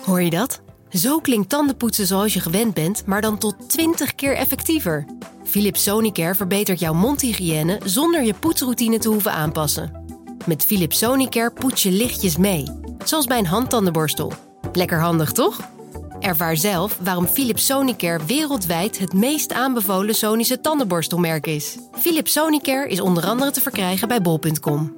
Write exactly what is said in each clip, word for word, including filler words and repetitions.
Hoor je dat? Zo klinkt tandenpoetsen zoals je gewend bent, maar dan tot twintig keer effectiever. Philips Sonicare verbetert jouw mondhygiëne zonder je poetsroutine te hoeven aanpassen. Met Philips Sonicare poets je lichtjes mee, zoals bij een handtandenborstel. Lekker handig, toch? Ervaar zelf waarom Philips Sonicare wereldwijd het meest aanbevolen Sonische tandenborstelmerk is. Philips Sonicare is onder andere te verkrijgen bij bol punt com.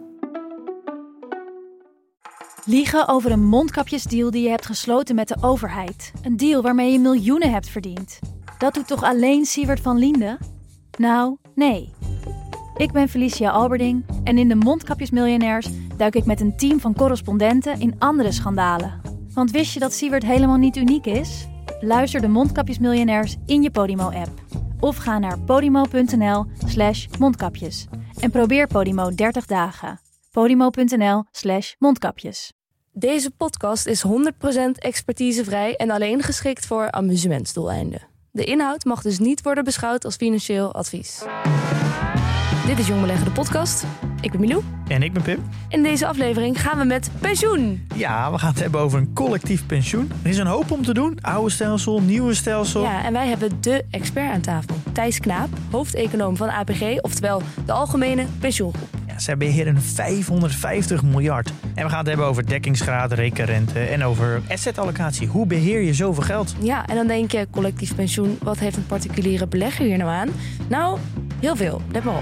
Liegen over een mondkapjesdeal die je hebt gesloten met de overheid. Een deal waarmee je miljoenen hebt verdiend. Dat doet toch alleen Siewert van Liende? Nou, nee. Ik ben Felicia Alberding en in de Mondkapjesmiljonairs duik ik met een team van correspondenten in andere schandalen. Want wist je dat Siewert helemaal niet uniek is? Luister de Mondkapjesmiljonairs in je Podimo-app. Of ga naar podimo.nl slash mondkapjes. En probeer Podimo dertig dagen. Podimo.nl slash mondkapjes. Deze podcast is honderd procent expertisevrij en alleen geschikt voor amusementsdoeleinden. De inhoud mag dus niet worden beschouwd als financieel advies. Dit is Jong Beleggen, de podcast. Ik ben Milou. En ik ben Pim. In deze aflevering gaan we met pensioen. Ja, we gaan het hebben over een collectief pensioen. Er is een hoop om te doen. Oude stelsel, nieuwe stelsel. Ja, en wij hebben de expert aan tafel. Thijs Knaap, hoofdeconoom van A P G, oftewel de Algemene Pensioengroep. Ja, zij beheren vijfhonderdvijftig miljard. En we gaan het hebben over dekkingsgraad, rekenrente en over assetallocatie. Hoe beheer je zoveel geld? Ja, en dan denk je, collectief pensioen, wat heeft een particuliere belegger hier nou aan? Nou, heel veel. Let maar op.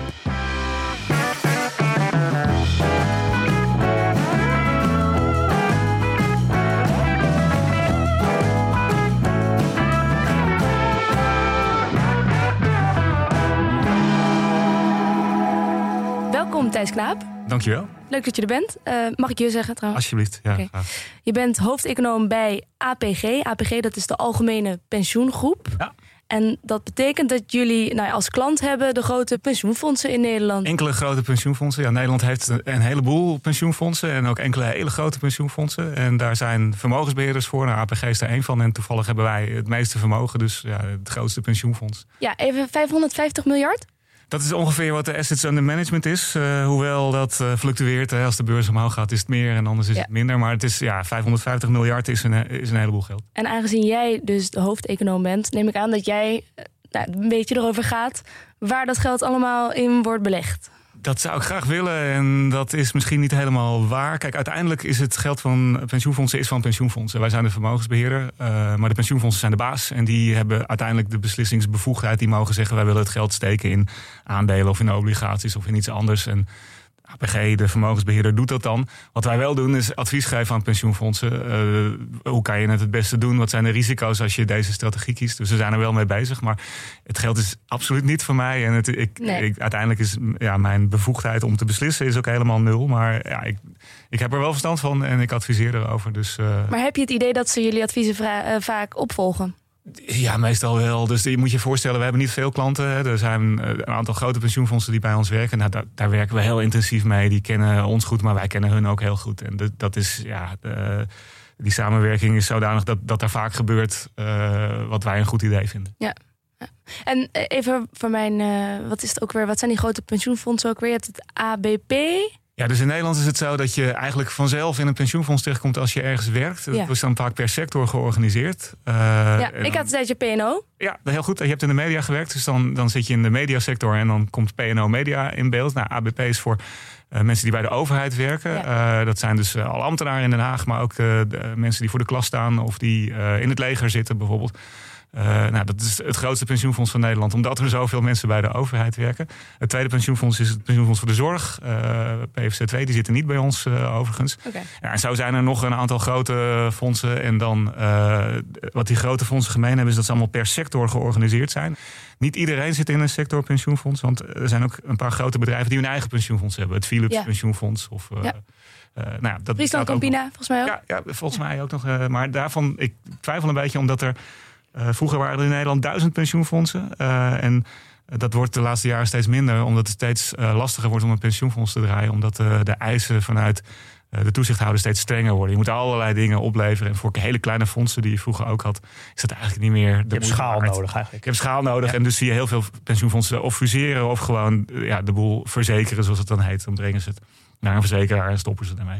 Welkom Thijs Knaap. Dankjewel. Leuk dat je er bent. Uh, mag ik je zeggen trouwens? Alsjeblieft, ja. Okay. Je bent hoofdeconoom bij A P G. A P G, dat is de Algemene Pensioengroep. Ja. En dat betekent dat jullie nou, als klant hebben de grote pensioenfondsen in Nederland. Enkele grote pensioenfondsen. Ja, Nederland heeft een heleboel pensioenfondsen en ook enkele hele grote pensioenfondsen. En daar zijn vermogensbeheerders voor. Nou, A P G is er één van en toevallig hebben wij het meeste vermogen. Dus ja, het grootste pensioenfonds. Ja, even vijfhonderdvijftig miljard? Dat is ongeveer wat de assets under management is. Uh, hoewel dat uh, fluctueert. Hè. Als de beurs omhoog gaat is het meer en anders is ja. het minder. Maar het is, ja, vijfhonderdvijftig miljard is een, is een heleboel geld. En aangezien jij dus de hoofdeconoom bent, neem ik aan dat jij nou, een beetje erover gaat waar dat geld allemaal in wordt belegd. Dat zou ik graag willen en dat is misschien niet helemaal waar. Kijk, uiteindelijk is het geld van pensioenfondsen is van pensioenfondsen. Wij zijn de vermogensbeheerder, uh, maar de pensioenfondsen zijn de baas. En die hebben uiteindelijk de beslissingsbevoegdheid. Die mogen zeggen, wij willen het geld steken in aandelen of in obligaties of in iets anders. En A P G, de vermogensbeheerder, doet dat dan. Wat wij wel doen is advies geven aan pensioenfondsen. Uh, hoe kan je het het beste doen? Wat zijn de risico's als je deze strategie kiest? Dus we zijn er wel mee bezig. Maar het geld is absoluut niet van mij. En het, ik, nee. ik, uiteindelijk is ja, mijn bevoegdheid om te beslissen is ook helemaal nul. Maar ja, ik, ik heb er wel verstand van en ik adviseer erover. Dus, uh... Maar heb je het idee dat ze jullie adviezen vra- uh, vaak opvolgen? Ja, meestal wel. Dus je moet je voorstellen, we hebben niet veel klanten. Hè. Er zijn een aantal grote pensioenfondsen die bij ons werken. Nou, daar, daar werken we heel intensief mee. Die kennen ons goed, maar wij kennen hun ook heel goed. En de, dat is, ja, de, die samenwerking is zodanig dat, dat er vaak gebeurt uh, wat wij een goed idee vinden. Ja. Ja. En even voor mijn, uh, wat is het ook weer? Wat zijn die grote pensioenfondsen ook weer? Je hebt het A B P. Ja, dus in Nederland is het zo dat je eigenlijk vanzelf in een pensioenfonds terechtkomt als je ergens werkt. Dat ja. is dan vaak per sector georganiseerd. Uh, ja, ik had een tijdje P en O. Ja, heel goed. Je hebt in de media gewerkt, dus dan, dan zit je in de mediasector en dan komt P en O Media in beeld. Nou, A B P is voor uh, mensen die bij de overheid werken. Ja. Uh, dat zijn dus uh, alle ambtenaren in Den Haag, maar ook uh, de mensen die voor de klas staan of die uh, in het leger zitten bijvoorbeeld. Uh, nou, dat is het grootste pensioenfonds van Nederland, omdat er zoveel mensen bij de overheid werken. Het tweede pensioenfonds is het pensioenfonds voor de zorg. Uh, P F C twee, die zitten niet bij ons uh, overigens. Okay. Ja, en zo zijn er nog een aantal grote fondsen. En dan uh, wat die grote fondsen gemeen hebben, is dat ze allemaal per sector georganiseerd zijn. Niet iedereen zit in een sector pensioenfonds, want er zijn ook een paar grote bedrijven die hun eigen pensioenfonds hebben. Het Philips ja. pensioenfonds of... Uh, ja. Uh, nou ja, dat Friesland Campina, volgens mij ook. Ja, ja volgens mij ook nog. Uh, maar daarvan, ik twijfel een beetje, omdat er... Uh, vroeger waren er in Nederland duizend pensioenfondsen. Uh, en dat wordt de laatste jaren steeds minder, omdat het steeds uh, lastiger wordt om een pensioenfonds te draaien. Omdat uh, de eisen vanuit uh, de toezichthouder steeds strenger worden. Je moet allerlei dingen opleveren. En voor hele kleine fondsen die je vroeger ook had, is dat eigenlijk niet meer de Je hebt schaal waard. nodig eigenlijk. Je hebt schaal nodig. Ja. En dus zie je heel veel pensioenfondsen of fuseren of gewoon uh, ja, de boel verzekeren, zoals het dan heet. Dan brengen ze het naar een verzekeraar en stoppen ze ermee.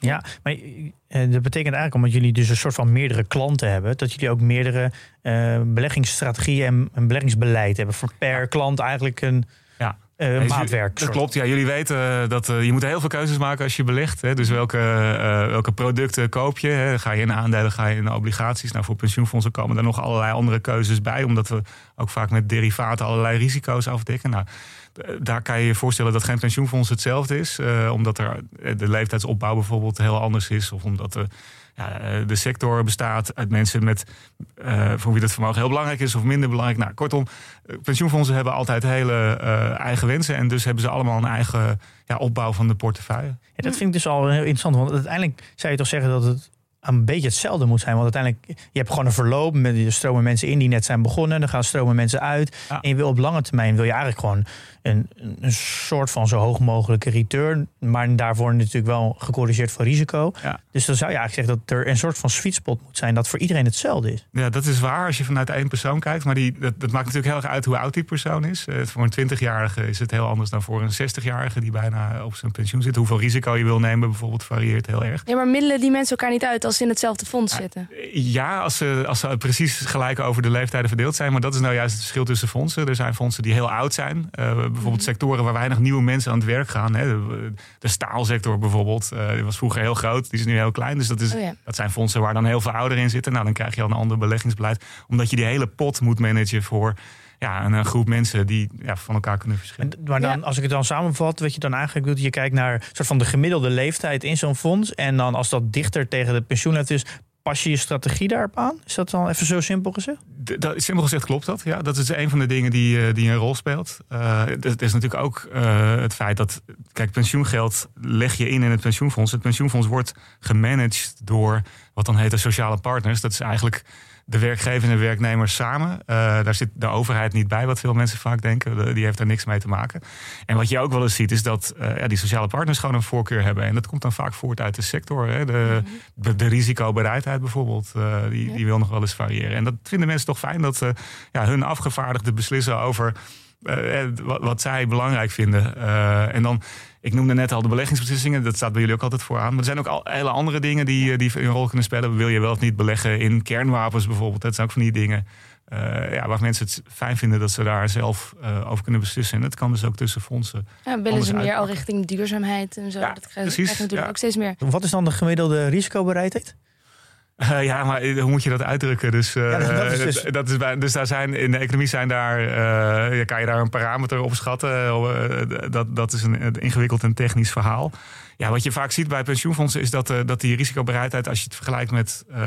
Ja, maar uh, dat betekent eigenlijk, omdat jullie dus een soort van meerdere klanten hebben, dat jullie ook meerdere uh, beleggingsstrategieën en een beleggingsbeleid hebben voor per ja. klant eigenlijk een ja. uh, nee, maatwerk. Dat klopt, ja. Jullie weten dat uh, je moet heel veel keuzes maken als je belegt. Hè. Dus welke, uh, welke producten koop je? Hè. Ga je in aandelen, ga je in obligaties? Nou, voor pensioenfondsen komen er nog allerlei andere keuzes bij, omdat we ook vaak met derivaten allerlei risico's afdekken. Nou, daar kan je je voorstellen dat geen pensioenfonds hetzelfde is. Uh, omdat er de leeftijdsopbouw bijvoorbeeld heel anders is. Of omdat er, ja, de sector bestaat uit mensen met, uh, voor wie dat vermogen heel belangrijk is of minder belangrijk. Nou, kortom, pensioenfondsen hebben altijd hele uh, eigen wensen. En dus hebben ze allemaal een eigen ja, opbouw van de portefeuille. Ja, dat vind ik dus al heel interessant. Want uiteindelijk zou je toch zeggen dat het een beetje hetzelfde moet zijn. Want uiteindelijk, je hebt gewoon een verloop. Met, je stromen mensen in die net zijn begonnen. Dan gaan stromen mensen uit. Ja. En je wil op lange termijn, wil je eigenlijk gewoon een, een soort van zo hoog mogelijke return. Maar daarvoor natuurlijk wel gecorrigeerd voor risico. Ja. Dus dan zou je eigenlijk zeggen dat er een soort van sweet spot moet zijn. Dat voor iedereen hetzelfde is. Ja, dat is waar als je vanuit één persoon kijkt. Maar die, dat, dat maakt natuurlijk heel erg uit hoe oud die persoon is. Uh, voor een twintigjarige is het heel anders dan voor een zestigjarige die bijna op zijn pensioen zit. Hoeveel risico je wil nemen bijvoorbeeld varieert heel erg. Ja, maar middelen die mensen elkaar niet uit als ze in hetzelfde fonds ja, zitten? Ja, als ze, als ze precies gelijk over de leeftijden verdeeld zijn. Maar dat is nou juist het verschil tussen fondsen. Er zijn fondsen die heel oud zijn. Uh, bijvoorbeeld mm-hmm. sectoren waar weinig nieuwe mensen aan het werk gaan. Hè. De, de staalsector bijvoorbeeld. Uh, die was vroeger heel groot. Die is nu heel klein. Dus dat, is, oh ja. dat zijn fondsen waar dan heel veel ouderen in zitten. Nou, dan krijg je al een ander beleggingsbeleid. Omdat je die hele pot moet managen voor ja, een, een groep mensen die ja, van elkaar kunnen verschillen. En, maar dan, ja. als ik het dan samenvat, wat je dan eigenlijk doet, je kijkt naar soort van de gemiddelde leeftijd in zo'n fonds. En dan als dat dichter tegen de pensioenleeftijd is, pas je je strategie daarop aan? Is dat dan even zo simpel gezegd? De, dat, simpel gezegd klopt dat. Ja, dat is een van de dingen die, die een rol speelt. Uh, het is natuurlijk ook uh, het feit dat, kijk, pensioengeld leg je in in het pensioenfonds. Het pensioenfonds wordt gemanaged door wat dan heet de sociale partners. Dat is eigenlijk de werkgever en de werknemers samen. Uh, daar zit de overheid niet bij, wat veel mensen vaak denken. De, die heeft daar niks mee te maken. En wat je ook wel eens ziet, is dat uh, ja, die sociale partners gewoon een voorkeur hebben. En dat komt dan vaak voort uit de sector. Hè. De, de, de risicobereidheid bijvoorbeeld, uh, die, die wil nog wel eens variëren. En dat vinden mensen toch fijn, dat uh, ja, hun afgevaardigden beslissen over uh, wat, wat zij belangrijk vinden. Uh, en dan, ik noemde net al de beleggingsbeslissingen, dat staat bij jullie ook altijd vooraan. Maar er zijn ook al hele andere dingen die, die een rol kunnen spelen. Wil je wel of niet beleggen in kernwapens bijvoorbeeld? Dat zijn ook van die dingen uh, ja, waar mensen het fijn vinden dat ze daar zelf uh, over kunnen beslissen. En dat kan dus ook tussen fondsen. Ja, willen ze meer uitpakken. Al richting duurzaamheid en zo? Ja, dat krijg je natuurlijk ja. ook steeds meer. Wat is dan de gemiddelde risicobereidheid? Uh, ja, maar hoe moet je dat uitdrukken? Dus, uh, ja, dat is dus... dat is bij, dus daar zijn, in de economie zijn daar, uh, kan je daar een parameter op schatten. Uh, dat, dat is een, een ingewikkeld en technisch verhaal. Ja, wat je vaak ziet bij pensioenfondsen is dat, uh, dat die risicobereidheid, als je het vergelijkt met uh,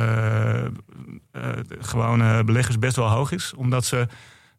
uh, gewone beleggers, best wel hoog is. Omdat ze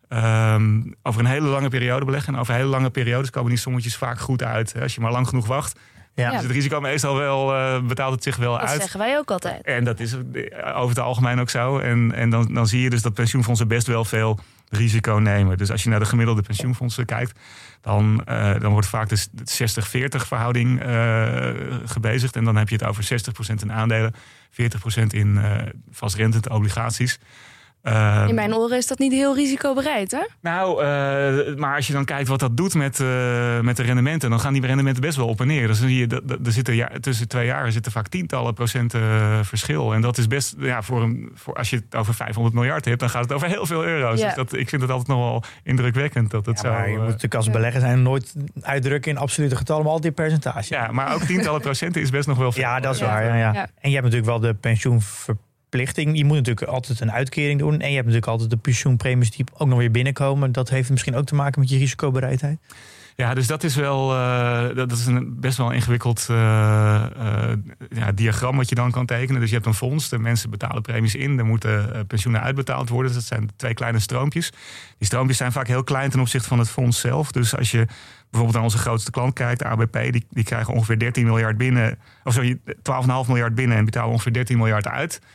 um, over een hele lange periode beleggen. En over hele lange periodes komen die sommetjes vaak goed uit. Als je maar lang genoeg wacht. Ja. Dus het risico meestal wel, uh, betaalt het zich wel dat uit. Dat zeggen wij ook altijd. En dat is over het algemeen ook zo. En, en dan, dan zie je dus dat pensioenfondsen best wel veel risico nemen. Dus als je naar de gemiddelde pensioenfondsen kijkt, dan, uh, dan wordt vaak de zestig veertig verhouding uh, gebezigd. En dan heb je het over zestig procent in aandelen, veertig procent in uh, vastrentende obligaties. Uh, in mijn oren is dat niet heel risicobereid, hè? Nou, uh, maar als je dan kijkt wat dat doet met, uh, met de rendementen, dan gaan die rendementen best wel op en neer. Dus dan zie je, dat, er zitten ja, tussen twee jaar zitten vaak tientallen procenten uh, verschil. En dat is best, ja, voor een, voor, als je het over vijfhonderd miljard hebt, dan gaat het over heel veel euro's. Ja. Dus dat, ik vind het altijd nog wel indrukwekkend dat het ja, zo. Je moet natuurlijk als belegger zijn nooit uitdrukken in absolute getallen, maar altijd in percentage. Ja, maar ook tientallen procenten is best nog wel veel. Ja, dat is ja. waar. Ja, ja. Ja. En je hebt natuurlijk wel de pensioenverplichting. Je moet natuurlijk altijd een uitkering doen. En je hebt natuurlijk altijd de pensioenpremies die ook nog weer binnenkomen. Dat heeft misschien ook te maken met je risicobereidheid. Ja, dus dat is wel uh, dat is een best wel een ingewikkeld uh, uh, ja, diagram wat je dan kan tekenen. Dus je hebt een fonds, de mensen betalen premies in, er moeten uh, pensioenen uitbetaald worden. Dus dat zijn twee kleine stroompjes. Die stroompjes zijn vaak heel klein ten opzichte van het fonds zelf. Dus als je bijvoorbeeld naar onze grootste klant kijkt, de A B P, die, die krijgen ongeveer dertien miljard binnen, of sorry, twaalf komma vijf miljard binnen en betalen ongeveer dertien miljard uit.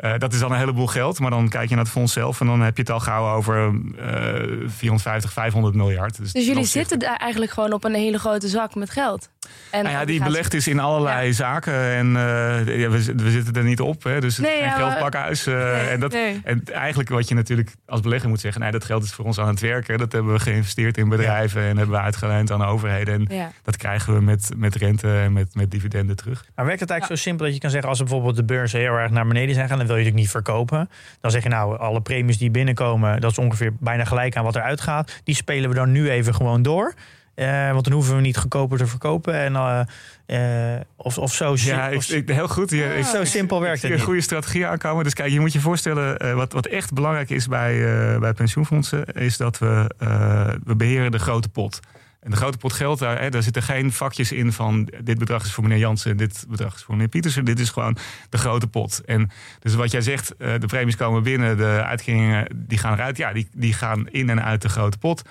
Uh, dat is dan een heleboel geld, maar dan kijk je naar het fonds zelf en dan heb je het al gauw over uh, vierhonderdvijftig, vijfhonderd miljard. Dus, dus jullie zitten daar eigenlijk gewoon op een hele grote zak met geld? En nou ja, die belegd is in allerlei ja. zaken en uh, ja, we, we zitten er niet op, hè, dus het nee, is geen ja, geldpakhuis. Uh, nee, en, dat, nee. en eigenlijk wat je natuurlijk als belegger moet zeggen, nee, dat geld is voor ons aan het werken. Dat hebben we geïnvesteerd in bedrijven ja. en hebben we uitgeleend aan overheden. En ja. dat krijgen we met, met rente en met, met dividenden terug. Maar werkt het eigenlijk ja. zo simpel dat je kan zeggen, als er bijvoorbeeld de beurzen heel erg naar beneden zijn gaan, dan wil je natuurlijk niet verkopen. Dan zeg je nou, alle premies die binnenkomen, dat is ongeveer bijna gelijk aan wat er uitgaat. Die spelen we dan nu even gewoon door. Uh, want dan hoeven we niet goedkoper te verkopen. En, uh, uh, of, of zo. Ja, ik, ik, heel goed. Je, ik, zo simpel werkt het. Een goede strategie aankomen. Dus kijk, je moet je voorstellen, uh, wat, wat echt belangrijk is bij, uh, bij pensioenfondsen, is dat we, uh, we beheren de grote pot. En de grote pot geld, daar, hè, daar zitten geen vakjes in van dit bedrag is voor meneer Jansen, dit bedrag is voor meneer Pietersen. Dit is gewoon de grote pot. En dus wat jij zegt, uh, de premies komen binnen, de uitkeringen die gaan eruit. Ja, die, die gaan in en uit de grote pot.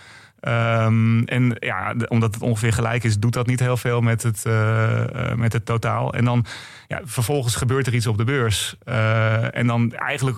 Um, en ja, omdat het ongeveer gelijk is, doet dat niet heel veel met het, uh, uh, met het totaal. En dan ja, vervolgens gebeurt er iets op de beurs. Uh, en dan eigenlijk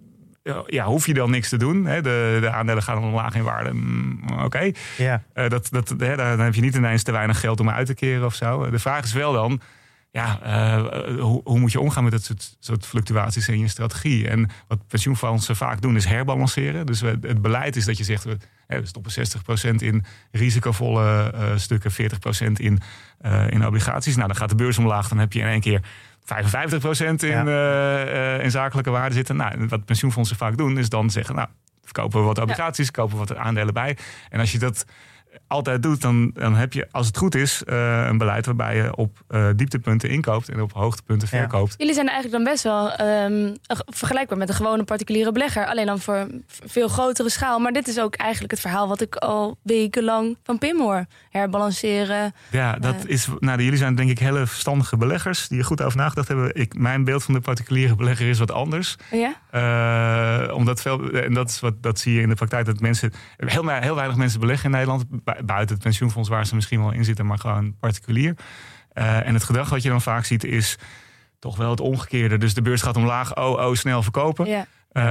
ja, hoef je dan niks te doen. Hè? De, de aandelen gaan omlaag in waarde. Mm, Oké. Okay. Yeah. Uh, dat, dat, hè, dan heb je niet ineens te weinig geld om uit te keren of zo. De vraag is wel dan, ja, uh, hoe, hoe moet je omgaan met dat soort, soort fluctuaties in je strategie? En wat pensioenfondsen vaak doen is herbalanceren. Dus we, het beleid is dat je zegt, we, hè, we stoppen zestig procent in risicovolle uh, stukken, veertig procent in, uh, in obligaties. Nou, dan gaat de beurs omlaag, dan heb je in één keer vijfenvijftig procent in, ja. uh, uh, in zakelijke waarde zitten. Nou, wat pensioenfondsen vaak doen is dan zeggen, nou, verkopen we wat obligaties, ja. kopen we wat aandelen bij. En als je dat altijd doet, dan, dan heb je, als het goed is, uh, een beleid waarbij je op uh, dieptepunten inkoopt en op hoogtepunten ja. verkoopt. Jullie zijn eigenlijk dan best wel um, vergelijkbaar met een gewone particuliere belegger. Alleen dan voor veel grotere schaal. Maar dit is ook eigenlijk het verhaal wat ik al wekenlang van Pim hoor. Herbalanceren. Ja, dat uh, is. Nou, jullie zijn denk ik hele verstandige beleggers die er goed over nagedacht hebben. Ik, mijn beeld van de particuliere belegger is wat anders. Ja? Uh, omdat veel, en dat is wat dat zie je in de praktijk, dat mensen heel, heel weinig mensen beleggen in Nederland. Buiten het pensioenfonds waar ze misschien wel in zitten, maar gewoon particulier. Uh, en het gedrag wat je dan vaak ziet is toch wel het omgekeerde. Dus de beurs gaat omlaag, oh, oh, snel verkopen. Ja.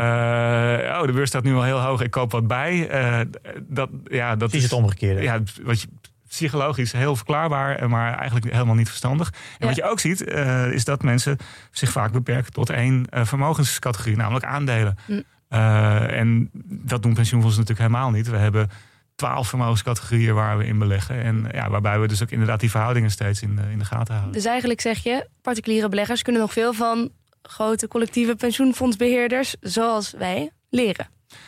Uh, oh, de beurs staat nu al heel hoog, ik koop wat bij. Uh, dat, ja, dat is het omgekeerde. Ja, wat je, psychologisch heel verklaarbaar, maar eigenlijk helemaal niet verstandig. En ja. wat je ook ziet, uh, is dat mensen zich vaak beperken tot één uh, vermogenscategorie, namelijk aandelen. Mm. Uh, en dat doen pensioenfondsen natuurlijk helemaal niet. We hebben twaalf vermogenscategorieën waar we in beleggen. En ja, waarbij we dus ook inderdaad die verhoudingen steeds in de, in de gaten houden. Dus eigenlijk zeg je, particuliere beleggers kunnen nog veel van grote collectieve pensioenfondsbeheerders zoals wij leren.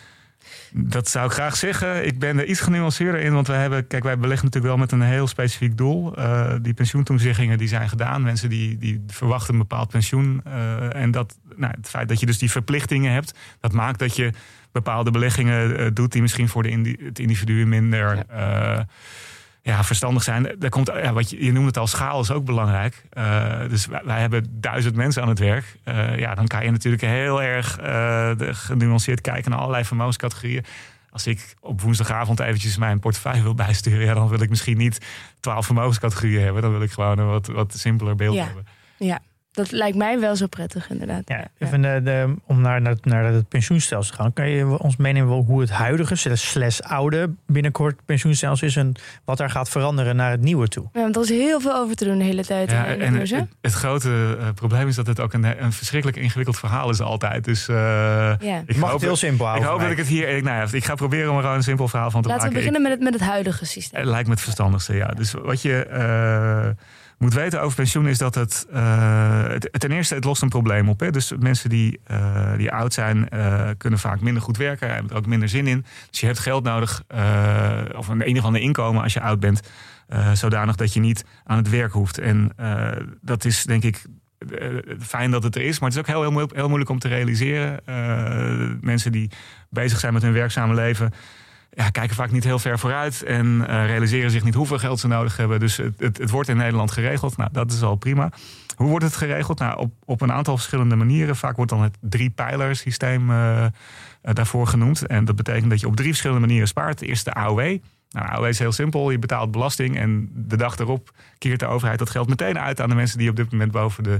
Dat zou ik graag zeggen. Ik ben er iets genuanceerder in, want wij hebben, kijk, wij beleggen natuurlijk wel met een heel specifiek doel. Uh, die pensioentoezeggingen die zijn gedaan. Mensen die, die verwachten een bepaald pensioen. Uh, en dat, nou, het feit dat je dus die verplichtingen hebt, dat maakt dat je bepaalde beleggingen uh, doet die misschien voor de indi- het individu minder ja. Uh, ja, verstandig zijn. Daar komt, ja, wat je, je noemt het al, schaal is ook belangrijk. Uh, dus wij, wij hebben duizend mensen aan het werk. Uh, ja, dan kan je natuurlijk heel erg uh, genuanceerd kijken naar allerlei vermogenscategorieën. Als ik op woensdagavond eventjes mijn portefeuille wil bijsturen, ja, dan wil ik misschien niet twaalf vermogenscategorieën hebben. Dan wil ik gewoon een wat, wat simpeler beeld ja. hebben. Ja. Dat lijkt mij wel zo prettig, inderdaad. Ja, even de, de, om naar, naar, naar het pensioenstelsel te gaan. Kan je ons meenemen hoe het huidige, slash oude, binnenkort pensioenstelsel is en wat daar gaat veranderen naar het nieuwe toe? Ja, want er is heel veel over te doen de hele tijd. Ja, en het, het, het grote uh, probleem is dat het ook een, een verschrikkelijk ingewikkeld verhaal is altijd. Dus uh, ja. ik mag hoop, het heel simpel houden. Ik hoop dat ik het hier. Ik, nou ja, ik ga proberen om er gewoon een simpel verhaal van te Laten maken. Laten we beginnen ik, met, het, met het huidige systeem. Het lijkt me het verstandigste, ja. Dus wat je Uh, moet weten over pensioen is dat het, uh, het ten eerste, het lost een probleem op. Hè? Dus mensen die, uh, die oud zijn, uh, kunnen vaak minder goed werken, hebben er ook minder zin in. Dus je hebt geld nodig, uh, of een enig ander inkomen als je oud bent, uh, zodanig dat je niet aan het werk hoeft. En uh, dat is denk ik uh, fijn dat het er is, maar het is ook heel, heel, heel moeilijk om te realiseren. Uh, mensen die bezig zijn met hun werkzame leven, ja, kijken vaak niet heel ver vooruit en uh, realiseren zich niet hoeveel geld ze nodig hebben. Dus het, het, het wordt in Nederland geregeld. Nou, dat is al prima. Hoe wordt het geregeld? Nou, op, op een aantal verschillende manieren. Vaak wordt dan het drie-pijler-systeem uh, uh, daarvoor genoemd. En dat betekent dat je op drie verschillende manieren spaart. Eerst de A O W. Nou, de A O W is heel simpel. Je betaalt belasting en de dag erop keert de overheid dat geld meteen uit aan de mensen die op dit moment boven de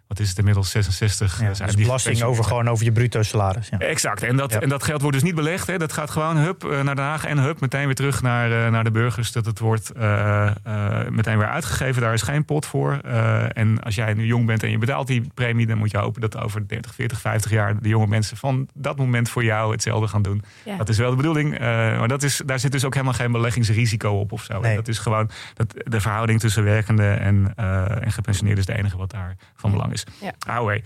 wat is het inmiddels, zesenzestig. Ja, dus belasting over gewoon over je bruto salaris. Ja. Exact. En dat, ja. en dat geld wordt dus niet belegd. Hè. Dat gaat gewoon hup naar Den Haag en hup meteen weer terug naar, uh, naar de burgers. Dat het wordt uh, uh, meteen weer uitgegeven. Daar is geen pot voor. Uh, en als jij nu jong bent en je betaalt die premie, dan moet je hopen dat over dertig, veertig, vijftig jaar de jonge mensen van dat moment voor jou hetzelfde gaan doen. Ja. Dat is wel de bedoeling. Uh, maar dat is, daar zit dus ook helemaal geen beleggingsrisico op of zo. Nee. Dat is gewoon dat de verhouding tussen werkenden en, uh, en gepensioneerden is het enige wat daar van belang is. Ja. Anyway.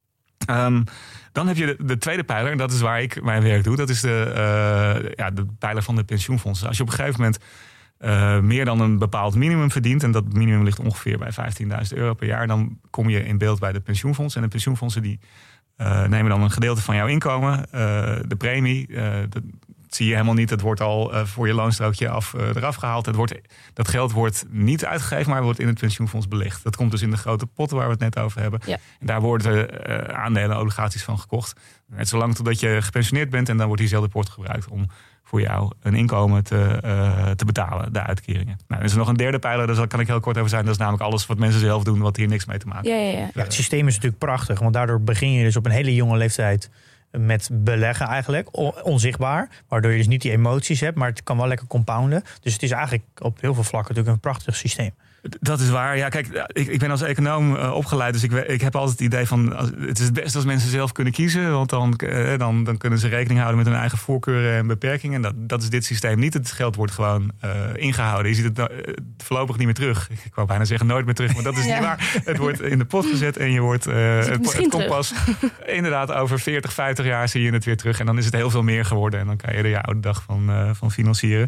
Um, dan heb je de, de tweede pijler, en dat is waar ik mijn werk doe. Dat is de, uh, ja, de pijler van de pensioenfondsen. Als je op een gegeven moment uh, meer dan een bepaald minimum verdient, en dat minimum ligt ongeveer bij vijftienduizend euro per jaar, dan kom je in beeld bij de pensioenfondsen. En de pensioenfondsen die uh, nemen dan een gedeelte van jouw inkomen, uh, de premie. Uh, de, Dat zie je helemaal niet. Het wordt al uh, voor je loonstrookje af, uh, eraf gehaald. Het wordt, dat geld wordt niet uitgegeven, maar wordt in het pensioenfonds belegd. Dat komt dus in de grote potten waar we het net over hebben. Ja. En daar worden uh, aandelen, obligaties van gekocht. Net zolang totdat je gepensioneerd bent. En dan wordt diezelfde pot gebruikt om voor jou een inkomen te, uh, te betalen, de uitkeringen. Nou, er is nog een derde pijler, daar kan ik heel kort over zijn. Dat is namelijk alles wat mensen zelf doen, wat hier niks mee te maken heeft. Ja, ja, ja. Ja, het systeem is natuurlijk prachtig, want daardoor begin je dus op een hele jonge leeftijd met beleggen eigenlijk, onzichtbaar. Waardoor je dus niet die emoties hebt, maar het kan wel lekker compounden. Dus het is eigenlijk op heel veel vlakken natuurlijk een prachtig systeem. Dat is waar. Ja, kijk, ik, ik ben als econoom uh, opgeleid, dus ik, ik heb altijd het idee van, als, het is het beste als mensen zelf kunnen kiezen, want dan, uh, dan, dan kunnen ze rekening houden met hun eigen voorkeuren en beperkingen. En dat, dat is dit systeem niet. Het geld wordt gewoon uh, ingehouden. Je ziet het uh, voorlopig niet meer terug. Ik wou bijna zeggen nooit meer terug, maar dat is ja. niet waar. Het wordt in de pot gezet en je wordt, uh, het, het, het komt pas inderdaad over veertig, vijftig jaar zie je het weer terug. En dan is het heel veel meer geworden en dan kan je er je oude dag van, uh, van financieren.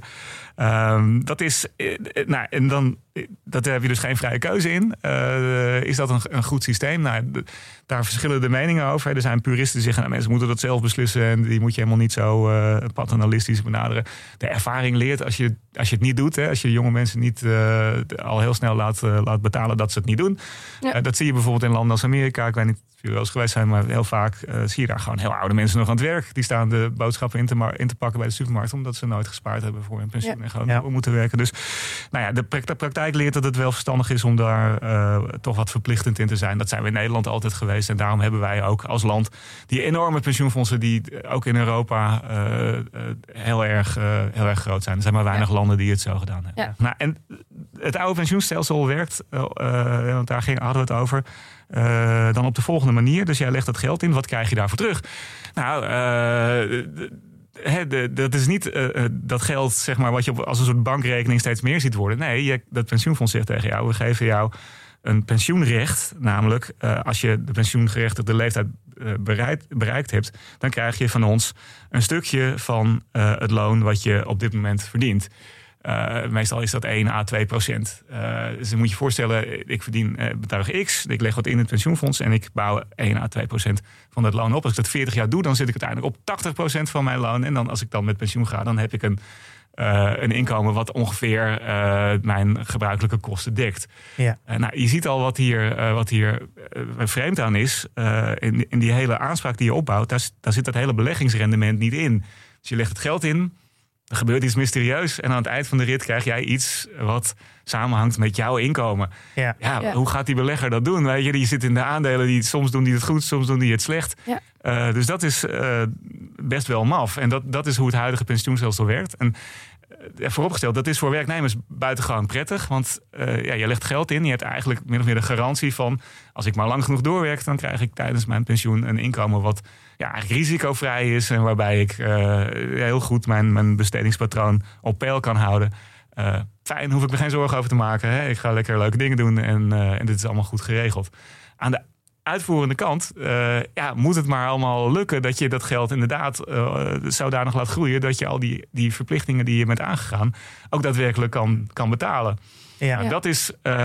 Um, dat is, uh, nou, en dan, dat heb je dus geen vrije keuze in. Uh, is dat een, een goed systeem? Nou, de, daar verschillen de meningen over. Er zijn puristen die zeggen, nou, mensen moeten dat zelf beslissen en die moet je helemaal niet zo uh, paternalistisch benaderen. De ervaring leert als je, als je het niet doet, hè, als je jonge mensen niet uh, al heel snel laat, uh, laat betalen dat ze het niet doen. Ja. Uh, dat zie je bijvoorbeeld in landen als Amerika. Ik weet niet of jullie wel eens geweest zijn, maar heel vaak uh, zie je daar gewoon heel oude mensen nog aan het werk. Die staan de boodschappen in te, ma- in te pakken bij de supermarkt, omdat ze nooit gespaard hebben voor hun pensioen ja. en gewoon ja. moeten werken. Dus nou ja, de praktijk leert dat het wel verstandig is om daar uh, toch wat verplichtend in te zijn. Dat zijn we in Nederland altijd geweest. En daarom hebben wij ook als land die enorme pensioenfondsen die ook in Europa uh, uh, heel, erg, uh, heel erg groot zijn. Er zijn maar weinig ja. landen die het zo gedaan hebben. Ja. Nou, en het oude pensioenstelsel werkt, uh, uh, want daar ging, hadden we het over, uh, dan op de volgende manier. Dus jij legt dat geld in. Wat krijg je daarvoor terug? Nou, uh, He, de, dat is niet uh, dat geld, zeg maar, wat je op, als een soort bankrekening steeds meer ziet worden. Nee, je, dat pensioenfonds zegt tegen jou, we geven jou een pensioenrecht. Namelijk, uh, als je de pensioengerechtigde leeftijd uh, bereikt, bereikt hebt, dan krijg je van ons een stukje van uh, het loon wat je op dit moment verdient. Uh, meestal is dat één à twee procent. Uh, dus dan moet je je voorstellen, ik verdien uh, bedrag X, ik leg wat in het pensioenfonds en ik bouw één à twee procent van dat loon op. Als ik dat veertig jaar doe, dan zit ik uiteindelijk op tachtig procent van mijn loon. En dan als ik dan met pensioen ga, dan heb ik een, uh, een inkomen wat ongeveer uh, mijn gebruikelijke kosten dekt. Ja. Uh, nou, je ziet al wat hier, uh, wat hier uh, vreemd aan is. Uh, in, in die hele aanspraak die je opbouwt, daar, daar zit dat hele beleggingsrendement niet in. Dus je legt het geld in. Er gebeurt iets mysterieus en aan het eind van de rit krijg jij iets wat samenhangt met jouw inkomen. Ja. Ja, ja. Hoe gaat die belegger dat doen? Weet je, je zit in de aandelen, die soms doen die het goed, soms doen die het slecht. Ja. Uh, dus dat is uh, best wel maf. En dat, dat is hoe het huidige pensioenstelsel werkt. En uh, vooropgesteld, dat is voor werknemers buitengewoon prettig. Want uh, ja, je legt geld in, je hebt eigenlijk min of meer de garantie van, als ik maar lang genoeg doorwerk, dan krijg ik tijdens mijn pensioen een inkomen wat ja, eigenlijk risicovrij is en waarbij ik uh, heel goed mijn, mijn bestedingspatroon op peil kan houden. Uh, fijn, hoef ik me geen zorgen over te maken. Hè? Ik ga lekker leuke dingen doen en, uh, en dit is allemaal goed geregeld. Aan de uitvoerende kant uh, ja, moet het maar allemaal lukken dat je dat geld inderdaad uh, zodanig laat groeien dat je al die, die verplichtingen die je bent aangegaan ook daadwerkelijk kan, kan betalen. Ja. Ja. Dat is uh,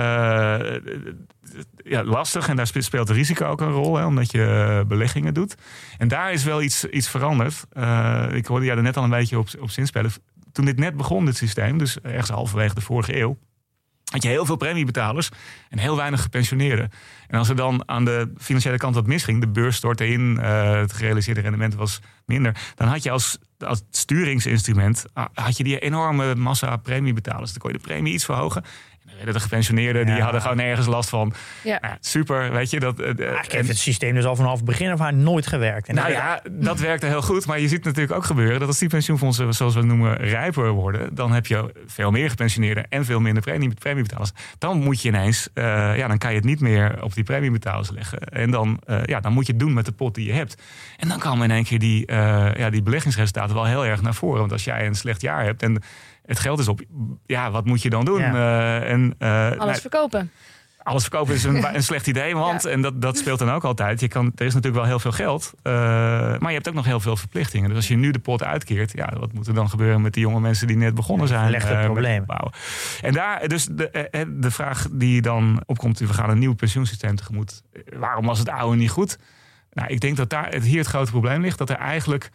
ja, lastig en daar speelt het risico ook een rol, hè, omdat je beleggingen doet. En daar is wel iets, iets veranderd. Uh, ik hoorde jou er net al een beetje op, op zinspelen. Toen dit net begon, dit systeem, dus ergens halverwege de vorige eeuw, had je heel veel premiebetalers en heel weinig gepensioneerden. En als er dan aan de financiële kant wat misging, de beurs stortte in, uh, het gerealiseerde rendement was minder, dan had je als, als sturingsinstrument had je die enorme massa premiebetalers. Dan kon je de premie iets verhogen. En De gepensioneerden die ja. hadden gewoon nergens last van. Ja. Nou, super, weet je. Dat, uh, Eigenlijk heeft het systeem dus al vanaf het begin af aan nooit gewerkt. En nou ja, dat werkte heel goed. Maar je ziet natuurlijk ook gebeuren dat als die pensioenfondsen, zoals we het noemen, rijper worden, dan heb je veel meer gepensioneerden en veel minder premie, premiebetalers. Dan moet je ineens, uh, ja, dan kan je het niet meer op die premiebetalers leggen. En dan, uh, ja, dan moet je het doen met de pot die je hebt. En dan komen in één keer die, uh, ja, die beleggingsresultaten wel heel erg naar voren. Want als jij een slecht jaar hebt en het geld is op, ja, wat moet je dan doen? Ja. Uh, en, uh, Alles nou, verkopen. Alles verkopen is een, een slecht idee, want ja. en dat, dat speelt dan ook altijd. Je kan, er is natuurlijk wel heel veel geld, uh, maar je hebt ook nog heel veel verplichtingen. Dus als je nu de pot uitkeert, ja, wat moet er dan gebeuren met die jonge mensen die net begonnen zijn? Legt het uh, probleem. Bouwen. En daar, dus de, de vraag die dan opkomt, we gaan een nieuw pensioensysteem tegemoet. Waarom was het oude niet goed? Nou, ik denk dat daar het, hier het grote probleem ligt, dat er eigenlijk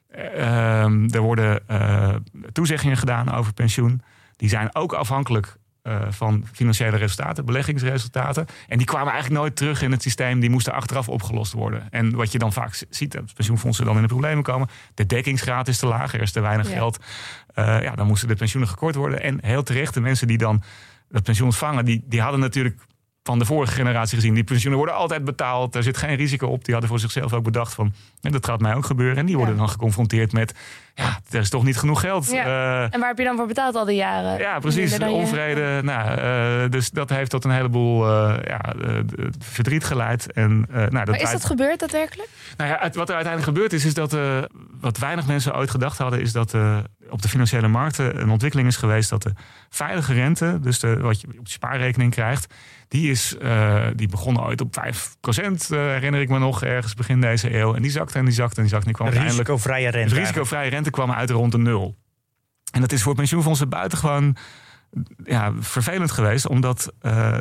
uh, er worden uh, toezeggingen gedaan over pensioen. Die zijn ook afhankelijk Uh, van financiële resultaten, beleggingsresultaten. En die kwamen eigenlijk nooit terug in het systeem. Die moesten achteraf opgelost worden. En wat je dan vaak ziet, dat pensioenfondsen dan in de problemen komen. De dekkingsgraad is te laag, er is te weinig ja. geld. Uh, ja, dan moesten de pensioenen gekort worden. En heel terecht, de mensen die dan dat pensioen ontvangen, die, die hadden natuurlijk van de vorige generatie gezien. Die pensioenen worden altijd betaald. Er zit geen risico op. Die hadden voor zichzelf ook bedacht van, ja, dat gaat mij ook gebeuren. En die worden ja. dan geconfronteerd met, ja, er is toch niet genoeg geld. Ja. Uh, en waar heb je dan voor betaald al die jaren? Ja, precies. Onvrede. Je... Nou, uh, dus dat heeft tot een heleboel uh, ja, uh, verdriet geleid. En, uh, nou, dat maar is uit... dat gebeurd daadwerkelijk? Nou ja, het, wat er uiteindelijk gebeurd is, is dat uh, wat weinig mensen ooit gedacht hadden, is dat uh, op de financiële markten een ontwikkeling is geweest dat de veilige rente, dus de, wat je op je spaarrekening krijgt, die is uh, die begon ooit op vijf procent, uh, herinner ik me nog, ergens begin deze eeuw. En die zakte en die zakte en die zakte. En die kwam uiteindelijk risicovrije rente. De risicovrije rente kwam uit rond de nul. En dat is voor pensioenfondsen buitengewoon ja, vervelend geweest, omdat uh,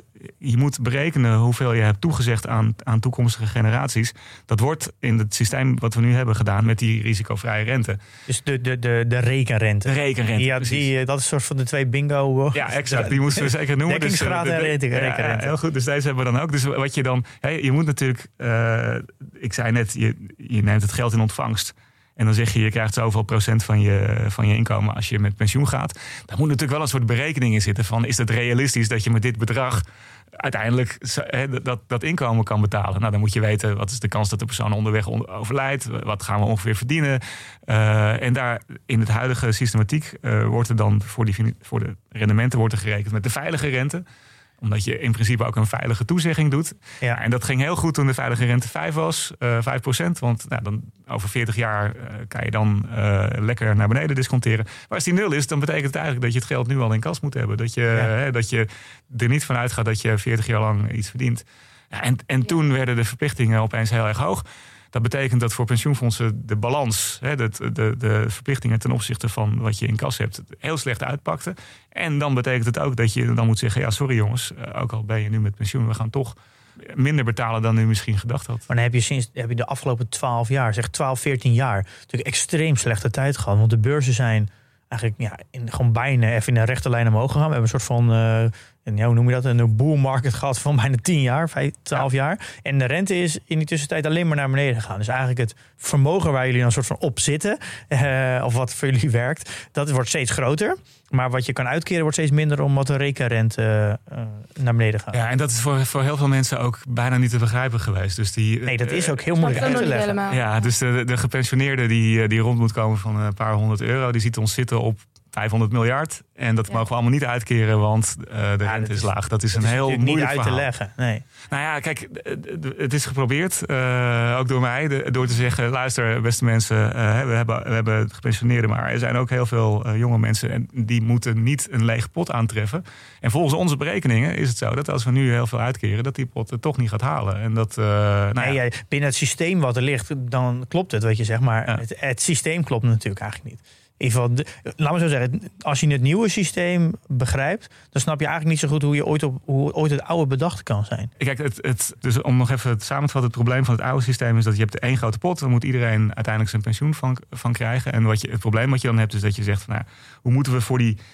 je moet berekenen hoeveel je hebt toegezegd aan, aan toekomstige generaties. Dat wordt in het systeem wat we nu hebben gedaan met die risicovrije rente. Dus de, de, de, de rekenrente. De rekenrente, ja, die, dat is een soort van de twee bingo. Ja, exact. Die moesten we zeker noemen. Dekkingsgraad en rente, ja, rekenrente. Ja, heel goed, dus deze hebben we dan ook. Dus wat je dan, hey, je moet natuurlijk, uh, ik zei net, je, je neemt het geld in ontvangst. En dan zeg je, je krijgt zoveel procent van je, van je inkomen als je met pensioen gaat. Daar moet natuurlijk wel een soort berekening in zitten van, is het realistisch dat je met dit bedrag uiteindelijk he, dat, dat inkomen kan betalen? Nou, dan moet je weten, wat is de kans dat de persoon onderweg overlijdt? Wat gaan we ongeveer verdienen? Uh, en daar in het huidige systematiek uh, wordt er dan voor, die, voor de rendementen wordt er gerekend met de veilige rente. Omdat je in principe ook een veilige toezegging doet. Ja. En dat ging heel goed toen de veilige rente vijf was, uh, vijf procent. Want nou, dan over veertig jaar uh, kan je dan uh, lekker naar beneden disconteren. Maar als die nul is, dan betekent het eigenlijk dat je het geld nu al in kas moet hebben. Dat je, ja. hè, dat je er niet van uitgaat dat je veertig jaar lang iets verdient. Ja, en en ja. toen werden de verplichtingen opeens heel erg hoog. Dat betekent dat voor pensioenfondsen de balans, hè, de, de, de verplichtingen ten opzichte van wat je in kas hebt, heel slecht uitpakte. En dan betekent het ook dat je dan moet zeggen, ja sorry jongens, ook al ben je nu met pensioen, we gaan toch minder betalen dan u misschien gedacht had. Maar dan heb je sinds heb je de afgelopen twaalf jaar, zeg twaalf, veertien jaar, natuurlijk extreem slechte tijd gehad. Want de beurzen zijn eigenlijk ja, in, gewoon bijna even in een rechte lijn omhoog gegaan. We hebben een soort van, uh, een, ja, hoe noem je dat, een bull market gehad van bijna tien jaar, vijf, twaalf ja. jaar. En de rente is in die tussentijd alleen maar naar beneden gegaan. Dus eigenlijk het vermogen waar jullie dan een soort van op zitten, uh, of wat voor jullie werkt, dat wordt steeds groter. Maar wat je kan uitkeren wordt steeds minder omdat de rekenrente uh, naar beneden gaat. Ja, en dat is voor, voor heel veel mensen ook bijna niet te begrijpen geweest. Dus die, nee, dat is ook heel moeilijk uit te leggen. Ja, dus de, de gepensioneerde die, die rond moet komen van een paar honderd euro, die ziet ons zitten op vijfhonderd miljard. En dat ja. mogen we allemaal niet uitkeren, want uh, de ja, rente is, is laag. Dat is dat een is heel moeilijk niet uit verhaal. te leggen. Nee. Nou ja, kijk, het is geprobeerd, uh, ook door mij, de, door te zeggen, luister beste mensen, uh, we, hebben, we hebben gepensioneerden, maar er zijn ook heel veel uh, jonge mensen en die moeten niet een lege pot aantreffen. En volgens onze berekeningen is het zo dat als we nu heel veel uitkeren, dat die pot het toch niet gaat halen. En dat, uh, nou nee, ja. Binnen het systeem wat er ligt, dan klopt het, wat je zegt, maar ja. het, het systeem klopt natuurlijk eigenlijk niet. In ieder geval, de, laat me zo zeggen, als je het nieuwe systeem begrijpt, dan snap je eigenlijk niet zo goed hoe je ooit, op, hoe ooit het oude bedacht kan zijn. Kijk, het, het, dus om nog even het samen te vatten, het probleem van het oude systeem is dat je hebt één grote pot, daar moet iedereen uiteindelijk zijn pensioen van, van krijgen. En wat je, het probleem wat je dan hebt is dat je zegt, van, nou, hoe moeten we voor die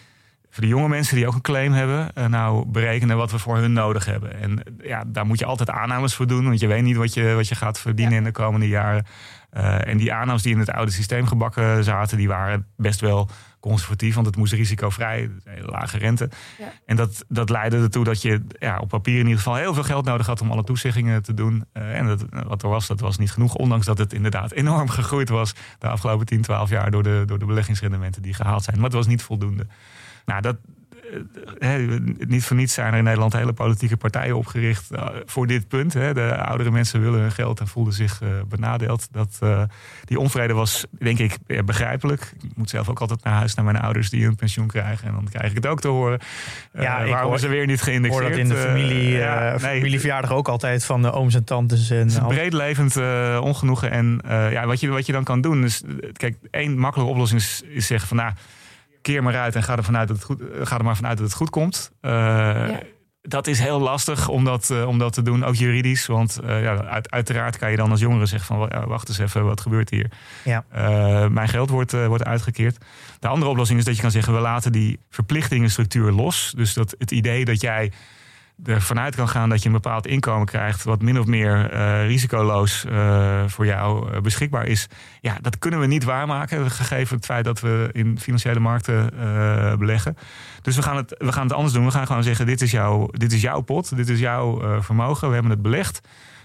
voor de jonge mensen die ook een claim hebben, uh, nou berekenen wat we voor hun nodig hebben. En ja, daar moet je altijd aannames voor doen, want je weet niet wat je, wat je gaat verdienen ja. in de komende jaren. Uh, en die aannames die in het oude systeem gebakken zaten, die waren best wel conservatief, want het moest risicovrij, hele lage rente. Ja. En dat, dat leidde ertoe dat je ja, op papier in ieder geval heel veel geld nodig had om alle toezeggingen te doen. Uh, en dat, wat er was, dat was niet genoeg, ondanks dat het inderdaad enorm gegroeid was de afgelopen tien, twaalf jaar door de, door de beleggingsrendementen die gehaald zijn. Maar het was niet voldoende. Nou, dat, He, niet voor niets zijn er in Nederland hele politieke partijen opgericht uh, voor dit punt. He. De oudere mensen willen hun geld en voelden zich uh, benadeeld. Dat, uh, die onvrede was, denk ik, ja, begrijpelijk. Ik moet zelf ook altijd naar huis naar mijn ouders die een pensioen krijgen. En dan krijg ik het ook te horen. Uh, ja, waarom hoor, ze weer niet geïndexeerd? Ik hoor dat in de familie, uh, ja, uh, nee, familieverjaardag ook altijd van de ooms en tantes. En het is een breedlevend uh, ongenoegen. En uh, ja, wat, je, wat je dan kan doen is... Kijk, één makkelijke oplossing is, is zeggen van... nou, keer maar uit en ga er, vanuit dat het goed, ga er maar vanuit dat het goed komt. Uh, ja. Dat is heel lastig om dat, uh, om dat te doen, ook juridisch. Want uh, ja, uit, uiteraard kan je dan als jongere zeggen van... Ja, wacht eens even, wat gebeurt hier? Ja. Uh, mijn geld wordt, uh, wordt uitgekeerd. De andere oplossing is dat je kan zeggen... we laten die verplichtingenstructuur los. Dus dat het idee dat jij er vanuit kan gaan dat je een bepaald inkomen krijgt... wat min of meer uh, risicoloos uh, voor jou uh, beschikbaar is... ja, dat kunnen we niet waarmaken, gegeven het feit dat we in financiële markten uh, beleggen. Dus we gaan, het, we gaan het anders doen. We gaan gewoon zeggen, dit is, jouw, dit is jouw pot, dit is jouw uh, vermogen, we hebben het belegd.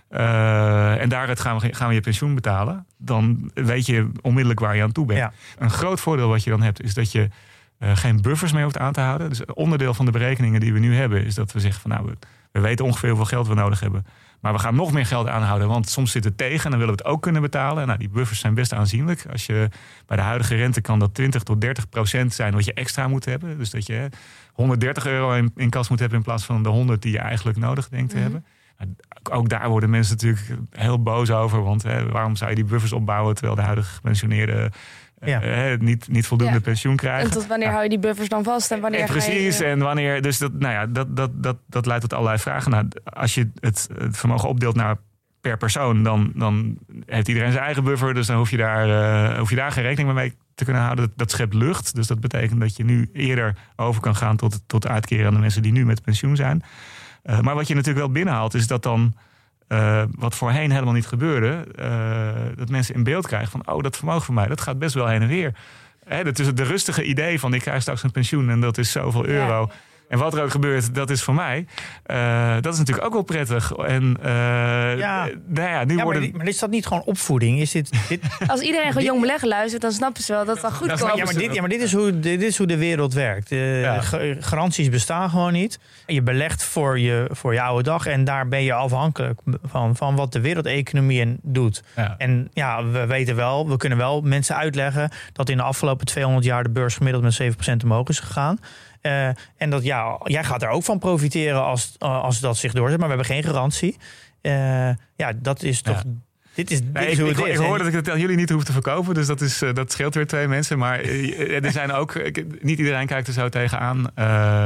Uh, en daaruit gaan we, gaan we je pensioen betalen. Dan weet je onmiddellijk waar je aan toe bent. Ja. Een groot voordeel wat je dan hebt, is dat je... Uh, geen buffers meer hoeft aan te houden. Dus onderdeel van de berekeningen die we nu hebben... is dat we zeggen van nou, we, we weten ongeveer hoeveel geld we nodig hebben. Maar we gaan nog meer geld aanhouden, want soms zit het tegen... en dan willen we het ook kunnen betalen. Nou, die buffers zijn best aanzienlijk. Als je bij de huidige rente kan dat twintig tot dertig procent zijn... wat je extra moet hebben. Dus dat je honderddertig euro in, in kas moet hebben... in plaats van de honderd die je eigenlijk nodig denkt te mm-hmm. hebben. Nou, ook daar worden mensen natuurlijk heel boos over. Want hè, waarom zou je die buffers opbouwen... terwijl de huidige gepensioneerden... Ja. Uh, niet, niet voldoende ja. pensioen krijgen. En tot wanneer ja. hou je die buffers dan vast? En wanneer en precies, ga je... en wanneer. Dus dat, nou ja, dat, dat, dat, dat leidt tot allerlei vragen. Nou, als je het, het vermogen opdeelt naar per persoon, dan, dan heeft iedereen zijn eigen buffer. Dus dan hoef je daar, uh, hoef je daar geen rekening mee te kunnen houden. Dat, dat schept lucht. Dus dat betekent dat je nu eerder over kan gaan tot, tot uitkeren aan de mensen die nu met pensioen zijn. Uh, maar wat je natuurlijk wel binnenhaalt, is dat dan. Uh, wat voorheen helemaal niet gebeurde... Uh, dat mensen in beeld krijgen van... oh, dat vermogen van mij, dat gaat best wel heen en weer. Hè, dat is het de rustige idee van... ik krijg straks een pensioen en dat is zoveel euro... Ja. En wat er ook gebeurt, dat is voor mij. Uh, dat is natuurlijk ook wel prettig. En uh, ja. Nou ja, nu ja, worden... maar, maar is dat niet gewoon opvoeding? Is dit, dit... Als iedereen gewoon jong beleggen luistert, dan snappen ze wel dat dat goed komt. Ja, maar dit, ja, maar dit is hoe, dit is hoe de wereld werkt. Uh, ja. Garanties bestaan gewoon niet. Je belegt voor je, voor je oude dag en daar ben je afhankelijk van, van wat de wereldeconomie doet. Ja. En ja, we weten wel, we kunnen wel mensen uitleggen dat in de afgelopen tweehonderd jaar de beurs gemiddeld met zeven procent omhoog is gegaan. Uh, en dat ja, jij gaat er ook van profiteren als, als dat zich doorzet, maar we hebben geen garantie. Uh, ja, dat is toch. Ja. Dit is, dit nee, is hoe ik, het ik, is. Ik hoor dat ik het aan jullie niet hoef te verkopen, dus dat, is, uh, dat scheelt weer twee mensen. Maar uh, er zijn ook, niet iedereen kijkt er zo tegenaan. Uh,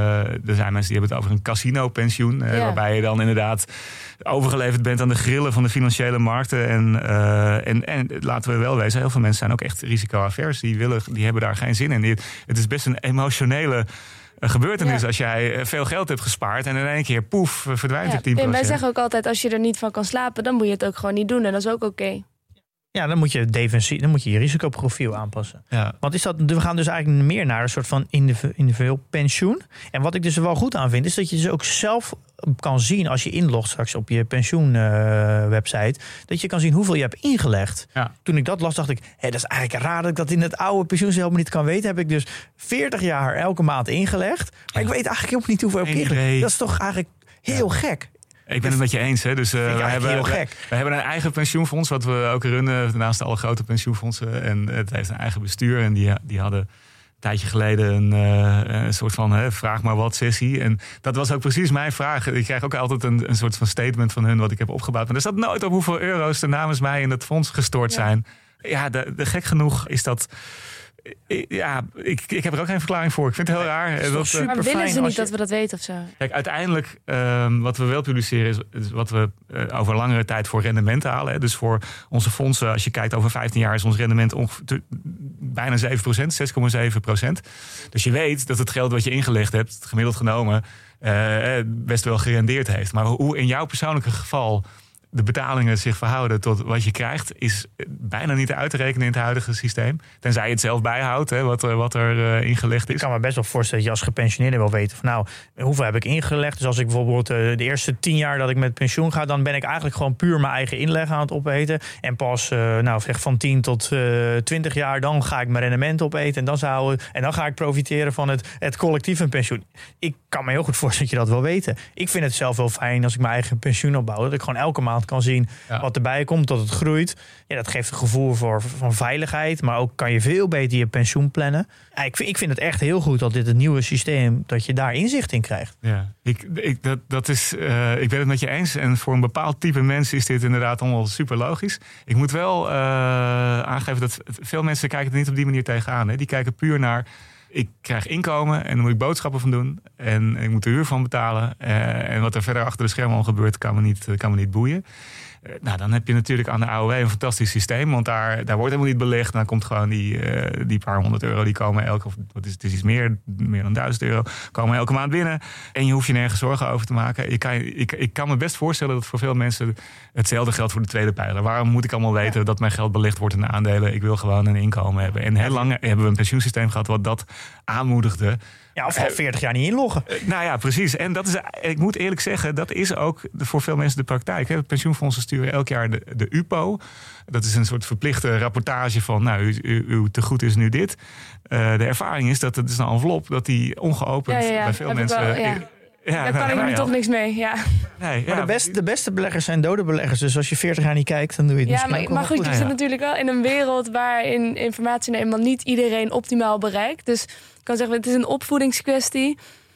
er zijn mensen die hebben het over een casino-pensioen, uh, ja. waarbij je dan inderdaad overgeleverd bent aan de grillen van de financiële markten. En, uh, en, en laten we wel wezen, heel veel mensen zijn ook echt risicoavers. Die, willen, die hebben daar geen zin in. Het is best een emotionele gebeurtenis ja. als jij veel geld hebt gespaard en in één keer poef verdwijnt het tien procent. En wij zeggen ook altijd, als je er niet van kan slapen, dan moet je het ook gewoon niet doen en dat is ook oké. Okay. Ja, dan moet je defensief, dan moet je je risicoprofiel aanpassen. Ja. Want is dat, we gaan dus eigenlijk meer naar een soort van individueel pensioen. En wat ik dus er wel goed aan vind, is dat je dus ook zelf kan zien als je inlogt straks op je pensioenwebsite, uh, dat je kan zien hoeveel je hebt ingelegd. Ja. Toen ik dat las, dacht ik, hé, dat is eigenlijk raar dat ik dat in het oude pensioenstelsel helemaal niet kan weten. Heb ik dus veertig jaar elke maand ingelegd. Maar ja. ik weet eigenlijk ook niet hoeveel ik heb ingelegd. Dat is toch eigenlijk heel ja. gek. Ik ben het met je eens. Hè. Dus, uh, we, hebben, heel we, gek. we hebben een eigen pensioenfonds, wat we ook runnen naast alle grote pensioenfondsen. En het heeft een eigen bestuur. En die, die hadden een tijdje geleden een, uh, een soort van hè, vraag maar wat sessie. En dat was ook precies mijn vraag. Ik krijg ook altijd een, een soort van statement van hun wat ik heb opgebouwd. Maar er staat nooit op hoeveel euro's er namens mij in het fonds gestort ja. zijn. Ja, de, de gek genoeg is dat. Ja, ik, ik heb er ook geen verklaring voor. Ik vind het heel raar. Dat, dat, maar willen ze niet je... dat we dat weten of zo? Kijk, uiteindelijk um, wat we wel publiceren is, is wat we uh, over langere tijd voor rendement halen. Hè. Dus voor onze fondsen, als je kijkt over vijftien jaar, is ons rendement ongeveer bijna zeven procent, zes komma zeven procent. Dus je weet dat het geld wat je ingelegd hebt, gemiddeld genomen, uh, best wel gerendeerd heeft. Maar hoe in jouw persoonlijke geval de betalingen zich verhouden tot wat je krijgt, is bijna niet uit te rekenen in het huidige systeem. Tenzij je het zelf bijhoudt, hè, wat, wat er uh, ingelegd is. Ik kan me best wel voorstellen dat je als gepensioneerde wil weten van nou, hoeveel heb ik ingelegd? Dus als ik bijvoorbeeld uh, de eerste tien jaar dat ik met pensioen ga, dan ben ik eigenlijk gewoon puur mijn eigen inleg aan het opeten. En pas uh, nou, zeg van tien tot twintig jaar, dan ga ik mijn rendement opeten. En dan, zou, en dan ga ik profiteren van het, het collectieve pensioen. Ik kan me heel goed voorstellen dat je dat wil weten. Ik vind het zelf wel fijn als ik mijn eigen pensioen opbouw. Dat ik gewoon elke maand kan zien ja. wat erbij komt, dat het groeit. Ja, dat geeft een gevoel voor, van veiligheid, maar ook kan je veel beter je pensioen plannen. Ja, ik, vind, ik vind het echt heel goed dat dit het nieuwe systeem, dat je daar inzicht in krijgt. Ja, ik, ik, dat, dat is, uh, ik ben het met je eens. En voor een bepaald type mensen is dit inderdaad allemaal super logisch. Ik moet wel uh, aangeven dat veel mensen kijken er niet op die manier tegenaan. Hè. Die kijken puur naar, ik krijg inkomen en dan moet ik boodschappen van doen. En ik moet de huur van betalen. Uh, en wat er verder achter de schermen al gebeurt, kan me niet, kan me niet boeien. Uh, nou, dan heb je natuurlijk aan de A O W een fantastisch systeem. Want daar, daar wordt helemaal niet belegd. Dan komt gewoon die, uh, die paar honderd euro, die komen elke, of wat is het, is iets meer, meer dan duizend euro, komen elke maand binnen. En je hoeft je nergens zorgen over te maken. Je kan, ik, ik kan me best voorstellen dat voor veel mensen hetzelfde geldt voor de tweede pijler. Waarom moet ik allemaal weten ja. dat mijn geld belegd wordt in aandelen? Ik wil gewoon een inkomen hebben. En heel lang hebben we een pensioensysteem gehad wat dat aanmoedigde. Ja, of al veertig jaar niet inloggen. Uh, nou ja, precies. En dat is, ik moet eerlijk zeggen, dat is ook voor veel mensen de praktijk. Hè. Pensioenfondsen sturen elk jaar de, de U P O. Dat is een soort verplichte rapportage van, nou, u, u, uw tegoed is nu dit. Uh, de ervaring is dat het is een envelop, dat die ongeopend ja, ja, ja. bij veel Heb mensen... Wel, ja. Ja, daar kan nou, ik nu ja. toch niks mee. Ja. Nee, maar ja. de, beste, de beste beleggers zijn dode beleggers. Dus als je veertig jaar niet kijkt, dan doe je het ja, misschien maar, ook maar goed, goed. je Ja, zit ja. natuurlijk wel in een wereld waarin informatie nou eenmaal niet iedereen optimaal bereikt. Dus ik kan zeggen, het is een opvoedingskwestie.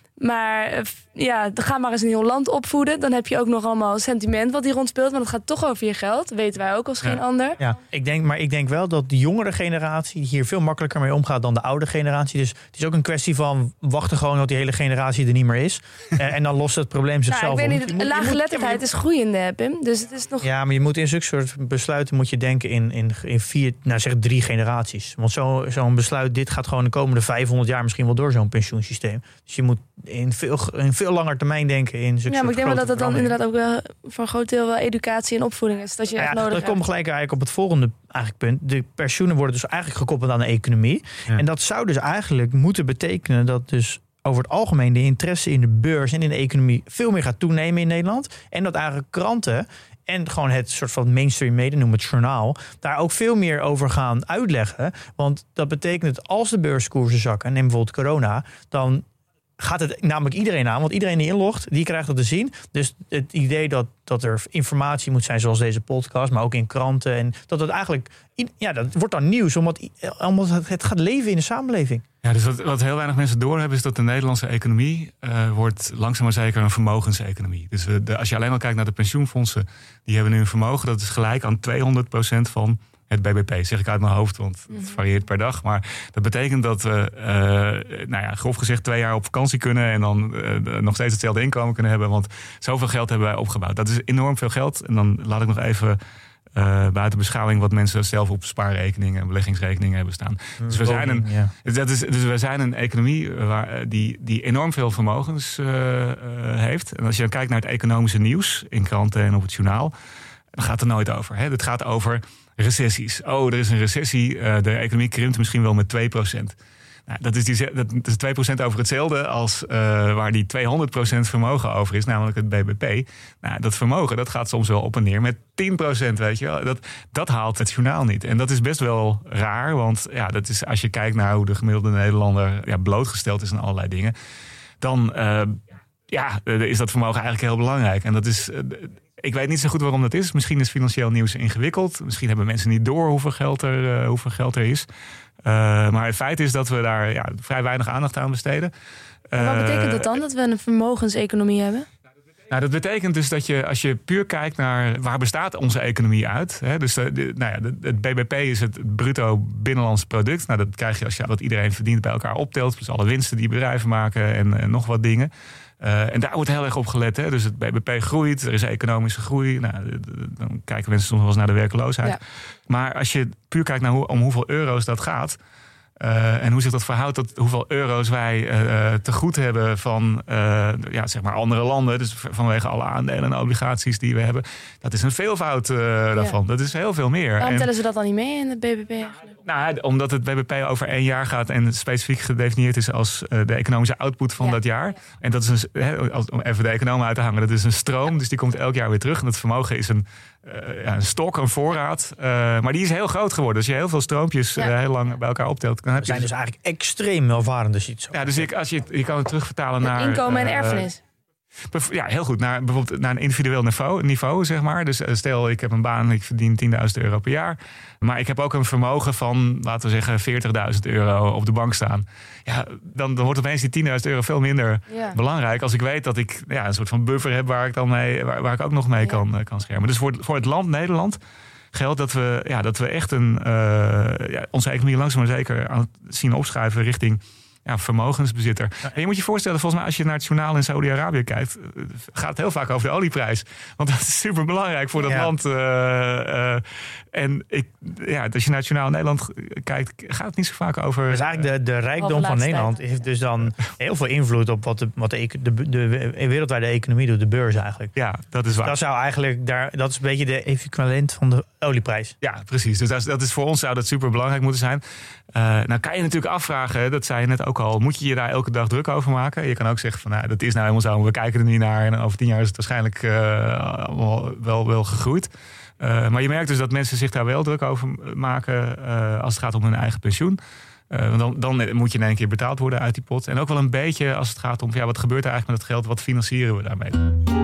Maar ja, ga maar eens een heel land opvoeden. Dan heb je ook nog allemaal sentiment wat hier rondspeelt. Want het gaat toch over je geld. Dat weten wij ook als geen ja. ander. Ja, ik denk, maar ik denk wel dat de jongere generatie hier veel makkelijker mee omgaat dan de oude generatie. Dus het is ook een kwestie van wachten gewoon tot die hele generatie er niet meer is. en, en dan lost het probleem zichzelf nou, ik op. weet niet, laaggeletterdheid is groeiende, Pim. Dus het is nog... Ja, maar je moet in zulke soort besluiten moet je denken in, in, in vier, nou zeg drie generaties. Want zo, zo'n besluit, dit gaat gewoon de komende vijfhonderd jaar misschien wel door zo'n pensioensysteem. Dus je moet in veel, in veel langer termijn denken in zulke Ja, maar ik denk wel dat dat dan inderdaad ook wel voor een groot deel wel educatie en opvoeding is. Dat je ja, echt nodig dat hebt. komt gelijk eigenlijk op het volgende eigenlijk punt. De pensioenen worden dus eigenlijk gekoppeld aan de economie. Ja. En dat zou dus eigenlijk moeten betekenen dat dus over het algemeen de interesse in de beurs en in de economie veel meer gaat toenemen in Nederland. En dat eigenlijk kranten en gewoon het soort van mainstream media, noem het journaal, daar ook veel meer over gaan uitleggen. Want dat betekent dat als de beurskoersen zakken, neem bijvoorbeeld corona, dan gaat het namelijk iedereen aan. Want iedereen die inlogt, die krijgt dat te zien. Dus het idee dat, dat er informatie moet zijn, zoals deze podcast, maar ook in kranten. En dat het eigenlijk, ja, dat wordt dan nieuws, omdat, omdat het gaat leven in de samenleving. Ja, dus wat, wat heel weinig mensen doorhebben is dat de Nederlandse economie uh, wordt langzaam maar zeker een vermogenseconomie. Dus uh, de, als je alleen maar kijkt naar de pensioenfondsen, die hebben nu een vermogen dat is gelijk aan tweehonderd procent van het B B P, zeg ik uit mijn hoofd, want het varieert per dag. Maar dat betekent dat we, uh, nou ja, grof gezegd, twee jaar op vakantie kunnen en dan uh, nog steeds hetzelfde inkomen kunnen hebben. Want zoveel geld hebben wij opgebouwd. Dat is enorm veel geld. En dan laat ik nog even uh, buiten beschouwing wat mensen zelf op spaarrekeningen en beleggingsrekeningen hebben staan. Dus we zijn een, ja. dat is, dus we zijn een economie waar, die, die enorm veel vermogens uh, uh, heeft. En als je dan kijkt naar het economische nieuws in kranten en op het journaal, dan gaat het er nooit over. Hè? Het gaat over recessies. Oh, er is een recessie. Uh, de economie krimpt misschien wel met twee procent. Nou, dat, is die, dat is twee procent over hetzelfde als uh, waar die tweehonderd procent vermogen over is, namelijk het B B P. Nou, dat vermogen, dat gaat soms wel op en neer met tien procent, weet je wel. Dat, dat haalt het journaal niet. En dat is best wel raar, want ja, dat is, als je kijkt naar hoe de gemiddelde Nederlander ja, blootgesteld is aan allerlei dingen, dan uh, ja, is dat vermogen eigenlijk heel belangrijk. En dat is... Uh, Ik weet niet zo goed waarom dat is. Misschien is financieel nieuws ingewikkeld. Misschien hebben mensen niet door hoeveel geld er, uh, hoeveel geld er is. Uh, maar het feit is dat we daar ja, vrij weinig aandacht aan besteden. Uh, wat betekent dat dan, dat we een vermogenseconomie hebben? Nou, dat betekent dus dat je, als je puur kijkt naar waar bestaat onze economie uit. Hè, dus de, de, nou ja, de, het B B P is het bruto binnenlands product. Nou, dat krijg je als je wat iedereen verdient bij elkaar optelt. Dus alle winsten die bedrijven maken en, en nog wat dingen. Uh, en daar wordt heel erg op gelet. Hè? Dus het B B P groeit, er is economische groei. Nou, dan kijken mensen soms wel eens naar de werkloosheid. Ja. Maar als je puur kijkt naar hoe, om hoeveel euro's dat gaat, Uh, en hoe zich dat verhoudt tot hoeveel euro's wij uh, te goed hebben van uh, ja, zeg maar andere landen. Dus vanwege alle aandelen en obligaties die we hebben. Dat is een veelvoud uh, ja. daarvan. Dat is heel veel meer. Waarom en, tellen ze dat dan niet mee in het B B P eigenlijk? Nou, omdat het B B P over één jaar gaat en specifiek gedefinieerd is als uh, de economische output van ja. dat jaar. Ja. En dat is een, he, als, om even de economen uit te hangen, dat is een stroom. Dus die komt elk jaar weer terug. En dat vermogen is een, uh, ja, een stok, een voorraad. Uh, maar die is heel groot geworden. Als je heel veel stroompjes ja. uh, heel lang bij elkaar optelt. Dan heb We zijn je dus eigenlijk extreem welvarend. Dus iets ja, dus ik, als je, je kan het terugvertalen naar inkomen en uh, erfenis. Ja, heel goed. Naar, bijvoorbeeld naar een individueel niveau, niveau, zeg maar. Dus stel, ik heb een baan, ik verdien tienduizend euro per jaar. Maar ik heb ook een vermogen van, laten we zeggen, veertigduizend euro op de bank staan. Ja, dan, dan wordt opeens die tienduizend euro veel minder ja. belangrijk. Als ik weet dat ik ja, een soort van buffer heb waar ik dan mee, waar, waar ik ook nog mee ja. kan, kan schermen. Dus voor, voor het land Nederland geldt dat we, ja, dat we echt een, uh, ja, onze economie langzaam maar zeker aan het zien opschuiven richting ja, vermogensbezitter. Ja. En je moet je voorstellen, volgens mij als je naar het journaal in Saudi-Arabië kijkt, gaat het heel vaak over de olieprijs. Want dat is super belangrijk voor dat ja. land. Uh, uh, en ik, ja, als je naar het journaal in Nederland kijkt, gaat het niet zo vaak over. Dus eigenlijk de, de rijkdom van Nederland tijd. heeft dus dan heel veel invloed op wat de, wat de, de, de, de wereldwijde economie doet, de beurs eigenlijk. Ja, dat is waar. Dat zou eigenlijk daar, dat is een beetje de equivalent van de olieprijs. Ja, precies. Dus dat is, dat is voor ons zou dat super belangrijk moeten zijn. Uh, nou kan je natuurlijk afvragen, dat zei je net ook al, moet je je daar elke dag druk over maken? Je kan ook zeggen van, nou, dat is nou helemaal zo, we kijken er niet naar en over tien jaar is het waarschijnlijk uh, wel, wel gegroeid. Uh, maar je merkt dus dat mensen zich daar wel druk over maken uh, als het gaat om hun eigen pensioen. Uh, dan, dan moet je in één keer betaald worden uit die pot. En ook wel een beetje als het gaat om, ja, wat gebeurt er eigenlijk met het geld? Wat financieren we daarmee?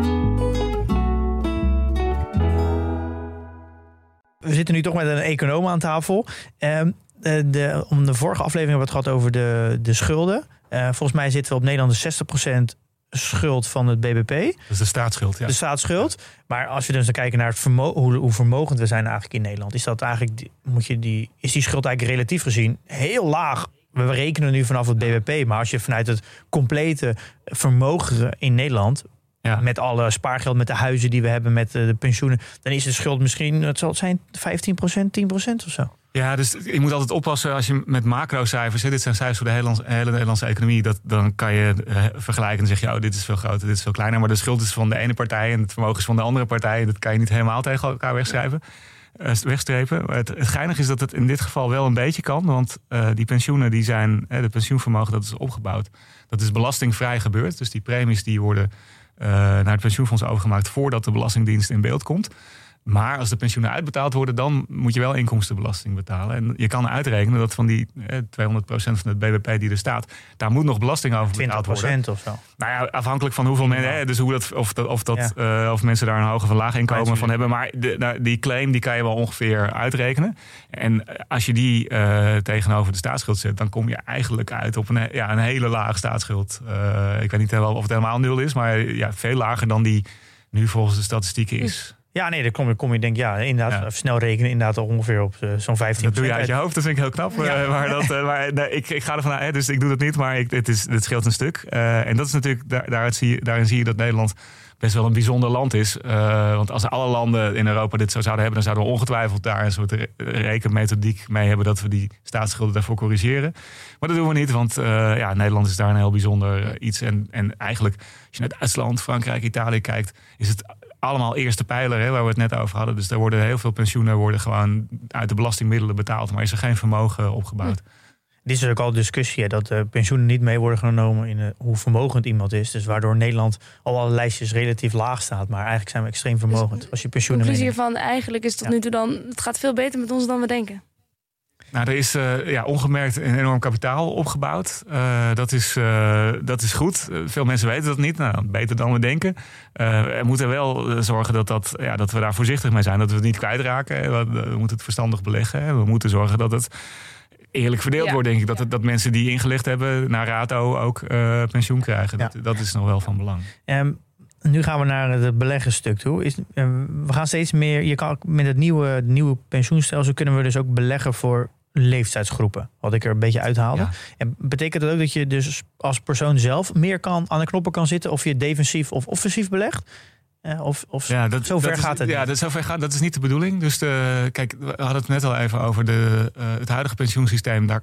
We zitten nu toch met een econoom aan tafel. Um, de, de, om de vorige aflevering hebben we het gehad over de, de schulden. Uh, volgens mij zitten we op Nederland de zestig procent schuld van het B B P. Dat is de staatsschuld, ja. De staatsschuld. Maar als je dus dan kijkt naar het vermo- hoe, hoe vermogend we zijn eigenlijk in Nederland, is dat eigenlijk, moet je die, is die schuld eigenlijk relatief gezien heel laag. We rekenen nu vanaf het B B P, maar als je vanuit het complete vermogen in Nederland, ja. met alle spaargeld, met de huizen die we hebben, met de, de pensioenen, dan is de schuld misschien, het zal het zijn, vijftien procent, tien procent of zo. Ja, dus je moet altijd oppassen als je met macrocijfers, dit zijn cijfers voor de hele, hele Nederlandse economie, dat, dan kan je uh, vergelijken en zeg je, oh, dit is veel groter, dit is veel kleiner. Maar de schuld is van de ene partij en het vermogen is van de andere partij. Dat kan je niet helemaal tegen elkaar wegschrijven, uh, wegstrepen. Het, het geinige is dat het in dit geval wel een beetje kan, want uh, die pensioenen, die zijn, uh, de pensioenvermogen dat is opgebouwd, dat is belastingvrij gebeurd. Dus die premies die worden uh, naar het pensioenfonds overgemaakt voordat de Belastingdienst in beeld komt. Maar als de pensioenen uitbetaald worden, dan moet je wel inkomstenbelasting betalen. En je kan uitrekenen dat van die eh, tweehonderd procent van het B B P die er staat, daar moet nog belasting over betaald worden. twintig procent of zo. Nou ja, afhankelijk van hoeveel mensen, hè, dus hoe dat, of, dat, of, dat, ja. uh, of mensen daar een hoge of een laag inkomen van hebben. Maar de, die claim die kan je wel ongeveer uitrekenen. En als je die uh, tegenover de staatsschuld zet, dan kom je eigenlijk uit op een, ja, een hele lage staatsschuld. Uh, ik weet niet of het helemaal nul is, maar ja, veel lager dan die nu volgens de statistieken is. Ja, nee, dan kom je, kom je denk ja, inderdaad, ja. snel rekenen, inderdaad ongeveer op uh, zo'n vijftien procent. Dat doe je uit je hoofd, dat vind ik heel knap. Ja. Uh, maar dat, uh, maar, nee, ik, ik ga ervan uit, dus ik doe dat niet, maar ik, het, is, het scheelt een stuk. Uh, en dat is natuurlijk, daar, daaruit zie je, daarin zie je dat Nederland best wel een bijzonder land is. Uh, want als alle landen in Europa dit zo zouden hebben, dan zouden we ongetwijfeld daar een soort re- rekenmethodiek mee hebben dat we die staatsschulden daarvoor corrigeren. Maar dat doen we niet, want uh, ja, Nederland is daar een heel bijzonder uh, iets. En, en eigenlijk, als je naar Duitsland, Frankrijk, Italië kijkt, is het allemaal eerste pijler, hè, waar we het net over hadden. Dus daar worden heel veel pensioenen worden gewoon uit de belastingmiddelen betaald, maar is er geen vermogen opgebouwd. Hm. Dit is ook al discussie, hè, dat de pensioenen niet mee worden genomen in uh, hoe vermogend iemand is. Dus waardoor Nederland al alle lijstjes relatief laag staat. Maar eigenlijk zijn we extreem vermogend. Dus, als je pensioenen de conclusie hiervan, eigenlijk is tot ja. nu toe dan, het gaat veel beter met ons dan we denken. Nou, er is uh, ja, ongemerkt een enorm kapitaal opgebouwd. Uh, dat, is, uh, dat is goed. Uh, veel mensen weten dat niet. Nou, beter dan we denken. Uh, we moeten wel uh, zorgen dat, dat, ja, dat we daar voorzichtig mee zijn. Dat we het niet kwijtraken. We, we moeten het verstandig beleggen. We moeten zorgen dat het eerlijk verdeeld ja. wordt, denk ik. Dat, het, dat mensen die ingelegd hebben naar Rato ook uh, pensioen krijgen. Ja. Dat, dat is nog wel van belang. Um, nu gaan we naar het beleggingsstuk toe. Is, uh, we gaan steeds meer, je kan met het nieuwe, nieuwe pensioenstelsel kunnen we dus ook beleggen voor leeftijdsgroepen, wat ik er een beetje uithaalde. Ja. En betekent dat ook dat je dus als persoon zelf meer kan aan de knoppen kan zitten, of je defensief of offensief belegt? Uh, of of ja, dat, zover dat is, gaat het ja, niet? Dat, zover gaat, dat is niet de bedoeling. Dus de, kijk, we hadden het net al even over de, uh, het huidige pensioensysteem. Daar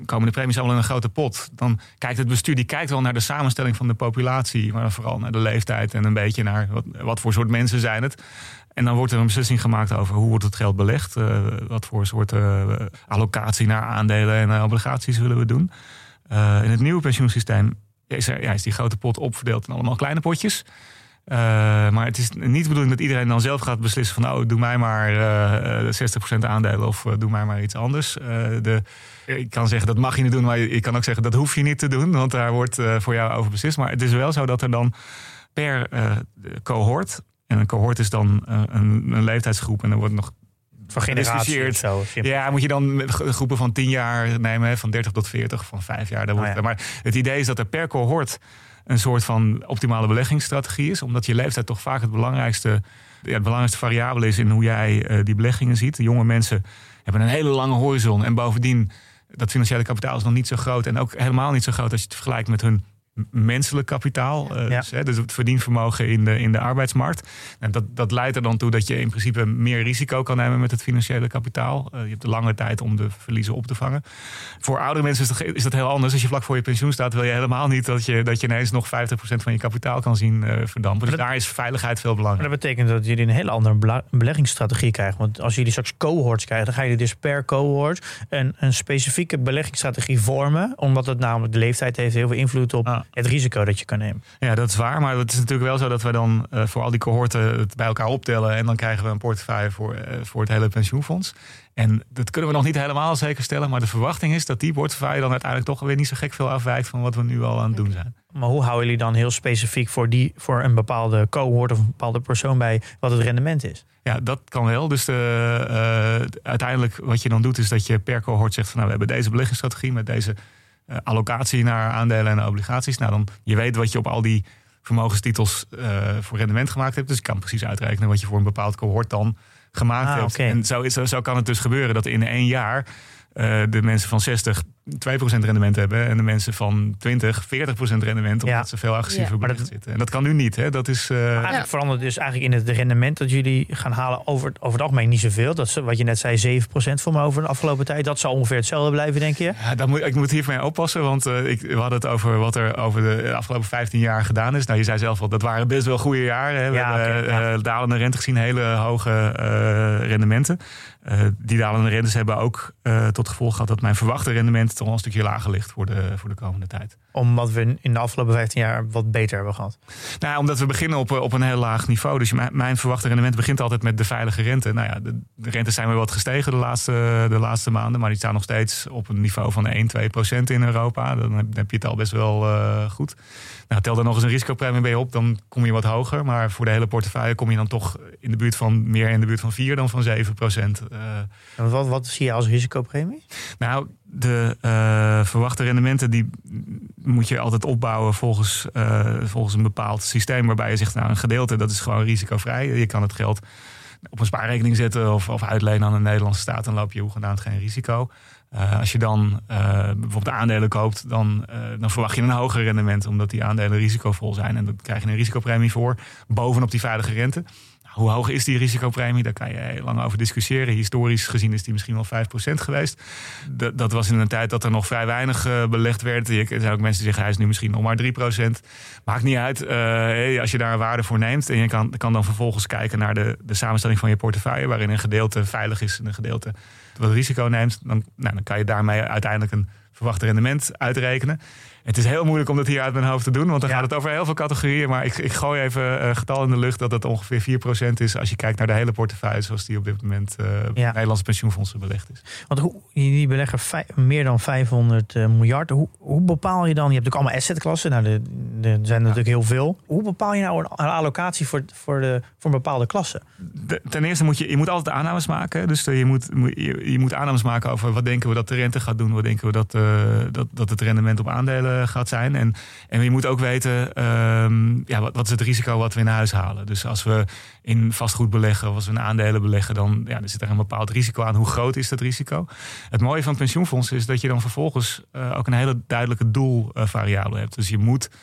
komen de premies allemaal in een grote pot. Dan kijkt het bestuur, die kijkt wel naar de samenstelling van de populatie, maar vooral naar de leeftijd en een beetje naar wat, wat voor soort mensen zijn het. En dan wordt er een beslissing gemaakt over hoe wordt het geld belegd. Uh, wat voor soort uh, allocatie naar aandelen en uh, obligaties willen we doen. Uh, in het nieuwe pensioensysteem is, er, ja, is die grote pot opverdeeld in allemaal kleine potjes. Uh, maar het is niet de bedoeling dat iedereen dan zelf gaat beslissen van oh, doe mij maar uh, zestig procent aandelen of uh, doe mij maar iets anders. Uh, de, ik kan zeggen dat mag je niet doen, maar ik kan ook zeggen dat hoef je niet te doen, want daar wordt uh, voor jou over beslist. Maar het is wel zo dat er dan per uh, cohort, en een cohort is dan uh, een, een leeftijdsgroep en er wordt nog van generatie of zo. Ja, moet je dan groepen van tien jaar nemen, van dertig tot veertig, van vijf jaar. Daar wordt, oh ja. Maar het idee is dat er per cohort een soort van optimale beleggingsstrategie is. Omdat je leeftijd toch vaak het belangrijkste, ja, het belangrijkste variabele is in hoe jij uh, die beleggingen ziet. De jonge mensen hebben een hele lange horizon. En bovendien, dat financiële kapitaal is nog niet zo groot. En ook helemaal niet zo groot als je het vergelijkt met hun menselijk kapitaal. Uh, ja. dus, hè, dus het verdienvermogen in de, in de arbeidsmarkt. En dat, dat leidt er dan toe dat je in principe meer risico kan nemen met het financiële kapitaal. Uh, je hebt de lange tijd om de verliezen op te vangen. Voor oudere mensen is dat, is dat heel anders. Als je vlak voor je pensioen staat, wil je helemaal niet dat je, dat je ineens nog vijftig procent van je kapitaal kan zien uh, verdampen. Dus dat, daar is veiligheid veel belangrijker. Dat betekent dat jullie een hele andere beleggingsstrategie krijgen. Want als jullie straks cohorts krijgen, dan ga je dus per cohort een, een specifieke beleggingsstrategie vormen. Omdat het namelijk de leeftijd heeft heel veel invloed op ah. het risico dat je kan nemen. Ja, dat is waar. Maar het is natuurlijk wel zo dat we dan uh, voor al die cohorten het bij elkaar optellen. En dan krijgen we een portefeuille voor, uh, voor het hele pensioenfonds. En dat kunnen we nog niet helemaal zeker stellen. Maar de verwachting is dat die portefeuille dan uiteindelijk toch weer niet zo gek veel afwijkt van wat we nu al aan het doen zijn. Maar hoe houden jullie dan heel specifiek voor, die, voor een bepaalde cohort of een bepaalde persoon bij wat het rendement is? Ja, dat kan wel. Dus de, uh, uiteindelijk wat je dan doet is dat je per cohort zegt van nou, we hebben deze beleggingsstrategie met deze uh, allocatie naar aandelen en obligaties. Nou, dan je weet wat je op al die vermogenstitels uh, voor rendement gemaakt hebt. Dus je kan precies uitrekenen wat je voor een bepaald cohort dan gemaakt ah, hebt. Okay. En zo, is, zo kan het dus gebeuren dat in één jaar uh, de mensen van zestig twee procent rendement hebben en de mensen van twintig veertig procent rendement, omdat ja. ze veel agressiever ja. belegd zitten. En dat kan nu niet. Hè? Dat is, uh... eigenlijk ja. verandert dus eigenlijk in het rendement dat jullie gaan halen over, over het algemeen niet zoveel. Dat is wat je net zei, zeven procent voor me over de afgelopen tijd. Dat zal ongeveer hetzelfde blijven, denk je? Ja, dat moet, ik moet hiermee oppassen, want uh, ik, we hadden het over wat er over de afgelopen vijftien jaar gedaan is. Nou, je zei zelf al, dat waren best wel goede jaren. Hè? We ja, hebben okay, ja. uh, dalende rente gezien, hele hoge uh, rendementen. Uh, die dalende rentes hebben ook uh, tot gevolg gehad dat mijn verwachte rendement toch een stukje lager ligt voor de, voor de komende tijd. Omdat we in de afgelopen vijftien jaar wat beter hebben gehad? Nou, omdat we beginnen op, op een heel laag niveau. Dus mijn, mijn verwachte rendement begint altijd met de veilige rente. Nou ja, de, de rentes zijn weer wat gestegen de laatste, de laatste maanden. Maar die staan nog steeds op een niveau van één, twee procent in Europa. Dan heb, dan heb je het al best wel uh, goed. Nou, tel er nog eens een risicopremie bij op, dan kom je wat hoger. Maar voor de hele portefeuille kom je dan toch in de buurt van meer in de buurt van vier dan van zeven procent. Uh, wat, wat zie je als risicopremie? Nou, de uh, verwachte rendementen die moet je altijd opbouwen volgens, uh, volgens een bepaald systeem. Waarbij je zegt, nou, een gedeelte dat is gewoon risicovrij. Je kan het geld op een spaarrekening zetten of, of uitlenen aan een Nederlandse staat. Dan loop je hoegenaamd geen risico. Uh, als je dan uh, bijvoorbeeld aandelen koopt, dan, uh, dan verwacht je een hoger rendement. Omdat die aandelen risicovol zijn. En dan krijg je een risicopremie voor, bovenop die veilige rente. Hoe hoog is die risicopremie? Daar kan je heel lang over discussiëren. Historisch gezien is die misschien wel vijf procent geweest. Dat, dat was in een tijd dat er nog vrij weinig uh, belegd werd. Er zijn ook mensen die zeggen, hij is nu misschien nog maar drie procent. Maakt niet uit. Uh, als je daar een waarde voor neemt en je kan, kan dan vervolgens kijken naar de, de samenstelling van je portefeuille, waarin een gedeelte veilig is en een gedeelte wat risico neemt, dan, nou, dan kan je daarmee uiteindelijk een verwacht rendement uitrekenen. Het is heel moeilijk om dat hier uit mijn hoofd te doen, want dan ja. gaat het over heel veel categorieën. Maar ik, ik gooi even een uh, getal in de lucht dat het ongeveer vier procent is als je kijkt naar de hele portefeuille zoals die op dit moment uh, ja. Nederlandse pensioenfondsen belegd is. Want hoe, die beleggen vij, meer dan vijfhonderd uh, miljard. Hoe, hoe bepaal je dan, je hebt natuurlijk allemaal assetklassen, nou, er zijn ja. natuurlijk heel veel. Hoe bepaal je nou een, een allocatie voor, voor, de, voor een bepaalde klasse? De, ten eerste moet je, je moet altijd aannames maken. Dus je moet, je, je moet aannames maken over wat denken we dat de rente gaat doen, wat denken we dat, uh, dat, dat het rendement op aandelen gaat zijn. En, en je moet ook weten, um, ja, wat, wat is het risico wat we in huis halen. Dus als we in vastgoed beleggen of als we in aandelen beleggen, dan ja, er zit er een bepaald risico aan. Hoe groot is dat risico? Het mooie van pensioenfondsen is dat je dan vervolgens uh, ook een hele duidelijke doelvariabele uh, hebt. Dus je moet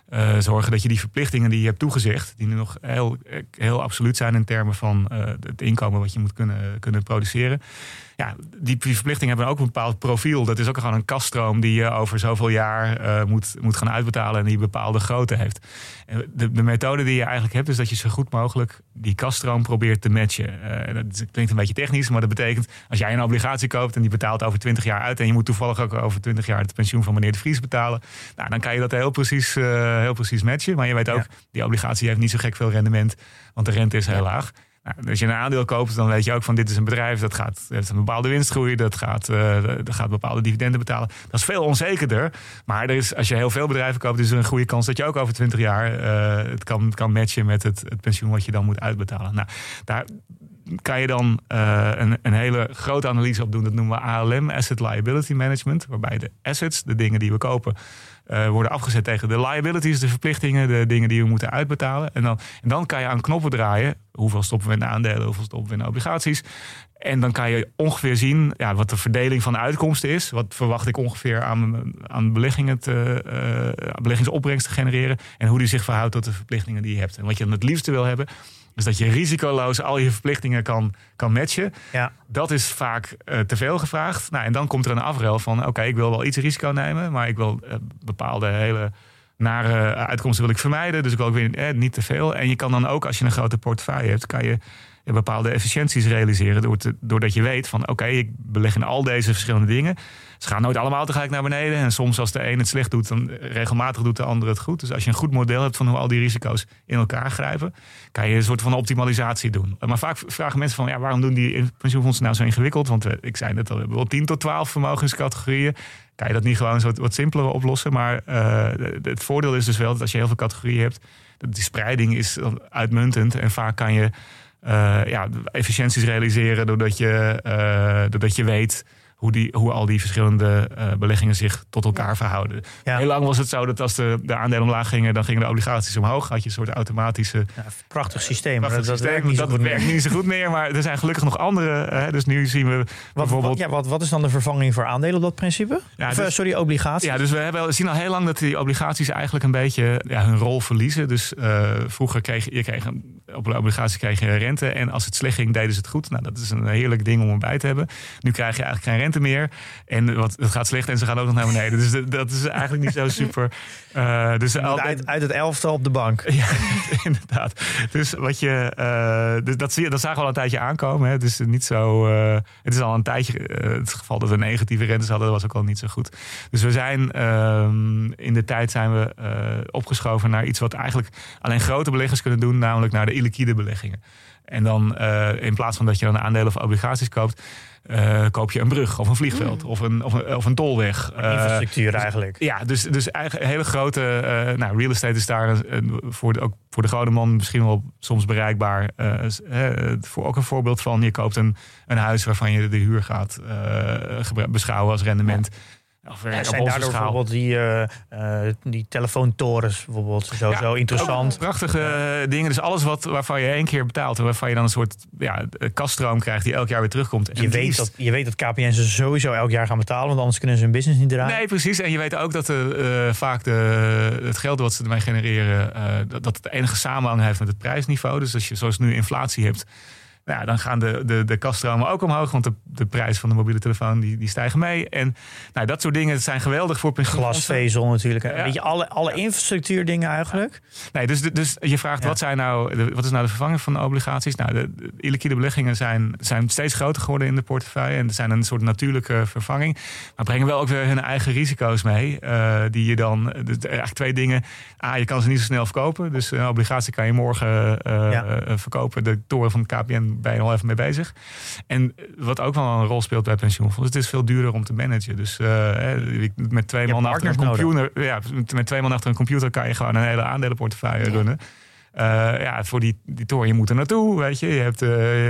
Uh, zorgen dat je die verplichtingen die je hebt toegezegd, die nu nog heel, heel absoluut zijn in termen van uh, het inkomen wat je moet kunnen, kunnen produceren. Ja, die verplichtingen hebben ook een bepaald profiel. Dat is ook gewoon een kasstroom die je over zoveel jaar uh, moet, moet gaan uitbetalen en die een bepaalde grootte heeft. De, de methode die je eigenlijk hebt is dat je zo goed mogelijk die kasstroom probeert te matchen. Uh, dat klinkt een beetje technisch, maar dat betekent als jij een obligatie koopt en die betaalt over twintig jaar uit en je moet toevallig ook over twintig jaar het pensioen van meneer De Vries betalen, nou, dan kan je dat heel precies, uh, heel precies matchen. Maar je weet ook, ja. die obligatie heeft niet zo gek veel rendement, want de rente is heel ja. laag. Nou, als je een aandeel koopt, dan weet je ook van dit is een bedrijf dat gaat heeft een bepaalde winstgroei, dat gaat, uh, dat gaat bepaalde dividenden betalen. Dat is veel onzekerder. Maar er is, als je heel veel bedrijven koopt, is er een goede kans dat je ook over twintig jaar uh, het kan, kan matchen met het, het pensioen wat je dan moet uitbetalen. Nou, daar kan je dan uh, een, een hele grote analyse op doen. Dat noemen we A L M, Asset Liability Management, waarbij de assets, de dingen die we kopen, Uh, worden afgezet tegen de liabilities, de verplichtingen, de dingen die we moeten uitbetalen. En dan, en dan kan je aan knoppen draaien. Hoeveel stoppen we in de aandelen, hoeveel stoppen we in de obligaties. En dan kan je ongeveer zien ja, wat de verdeling van de uitkomsten is. Wat verwacht ik ongeveer aan, aan beleggingen te, uh, beleggingsopbrengst te genereren. En hoe die zich verhoudt tot de verplichtingen die je hebt. En wat je dan het liefste wil hebben, is dat je risicoloos al je verplichtingen kan, kan matchen. Ja. Dat is vaak uh, te veel gevraagd. Nou, en dan komt er een afruil van, oké, okay, ik wil wel iets risico nemen, maar ik wil uh, bepaalde hele nare uitkomsten wil ik vermijden. Dus ik wil ook weer eh, niet te veel. En je kan dan ook, als je een grote portefeuille hebt, kan je bepaalde efficiënties realiseren door te, doordat je weet van, oké, okay, ik beleg in al deze verschillende dingen. Ze gaan nooit allemaal tegelijk naar beneden. En soms als de een het slecht doet, dan regelmatig doet de ander het goed. Dus als je een goed model hebt van hoe al die risico's in elkaar grijpen, kan je een soort van optimalisatie doen. Maar vaak vragen mensen van, ja, waarom doen die pensioenfondsen nou zo ingewikkeld? Want ik zei net al, we hebben wel tien tot twaalf vermogenscategorieën. Kan je dat niet gewoon zo wat simpeler oplossen? Maar uh, het voordeel is dus wel dat als je heel veel categorieën hebt, die spreiding is uitmuntend. En vaak kan je uh, ja, efficiënties realiseren doordat je, uh, doordat je weet Hoe, die, hoe al die verschillende uh, beleggingen zich tot elkaar verhouden. Ja. Heel lang was het zo dat als de, de aandelen omlaag gingen, dan gingen de obligaties omhoog. Had je een soort automatische... Ja, prachtig systeem. Prachtig dat systeem. Dat, werkt, niet dat zo goed werkt niet zo goed meer, maar er zijn gelukkig nog andere. Hè, dus nu zien we wat, bijvoorbeeld... Wat, ja, wat, wat is dan de vervanging voor aandelen op dat principe? Ja, dus, of, sorry, obligaties? Ja, dus we, hebben, we zien al heel lang dat die obligaties eigenlijk een beetje ja, hun rol verliezen. Dus uh, vroeger kreeg je kreeg een, op een obligatie kreeg je rente en als het slecht ging, deden ze het goed. Nou, dat is een heerlijk ding om erbij te hebben. Nu krijg je eigenlijk geen rente meer. En wat, het gaat slecht en ze gaan ook nog naar beneden. Dus dat, dat is eigenlijk niet zo super. Uh, dus al, uit, uit het elftal op de bank. Ja, inderdaad. Dus wat je, uh, dus dat, zie je, dat zagen we al een tijdje aankomen. Hè. Het is niet zo. Uh, het is al een tijdje. Uh, het geval dat we negatieve rentes hadden, was ook al niet zo goed. Dus we zijn uh, in de tijd zijn we uh, opgeschoven naar iets wat eigenlijk alleen grote beleggers kunnen doen, namelijk naar de illiquide beleggingen. En dan uh, in plaats van dat je een aandelen of obligaties koopt, Uh, koop je een brug of een vliegveld mm. of, een, of, een, of een tolweg. Uh, Infrastructuur dus, eigenlijk. Ja, dus, dus eigenlijk een hele grote... Uh, nou, real estate is daar uh, voor de, ook voor de gewone man misschien wel soms bereikbaar. Uh, uh, voor ook een voorbeeld van, je koopt een, een huis waarvan je de huur gaat uh, beschouwen als rendement. Ja. Of, ja, zijn daardoor schaal. bijvoorbeeld die, uh, uh, die telefoontorens bijvoorbeeld zo, ja, zo interessant. Prachtige uh, dingen. Dus alles wat, waarvan je één keer betaalt en waarvan je dan een soort ja, kaststroom krijgt die elk jaar weer terugkomt. En je, weet dat, je weet dat K P N ze sowieso elk jaar gaan betalen, want anders kunnen ze hun business niet draaien. Nee, precies. En je weet ook dat de, uh, vaak de, het geld wat ze ermee genereren, uh, dat, dat het enige samenhang heeft met het prijsniveau. Dus als je zoals nu inflatie hebt, ja, dan gaan de, de, de kaststromen ook omhoog, want de, de prijs van de mobiele telefoon die, die stijgen mee. En nou, dat soort dingen zijn geweldig voor pensioenfondsen. Glasvezel natuurlijk. Ja. Weet je, alle, alle infrastructuurdingen eigenlijk. Ja. Nee, dus, dus je vraagt, ja. wat, zijn nou, de, wat is nou de vervanging van de obligaties? Nou, de, de illiquide beleggingen zijn, zijn steeds groter geworden in de portefeuille. En er zijn een soort natuurlijke vervanging. Maar brengen wel ook weer hun eigen risico's mee. Uh, die je dan, dus eigenlijk twee dingen. A, je kan ze niet zo snel verkopen. Dus een obligatie kan je morgen uh, ja. uh, verkopen. De toren van de K P N ben je al even mee bezig. En wat ook wel een rol speelt bij pensioenfondsen, het is veel duurder om te managen. Dus uh, met twee man achter een computer, ja, met twee man achter een computer kan je gewoon een hele aandelenportefeuille ja. runnen. Uh, ja, voor die, die toren, je moet er naartoe, weet je. je hebt,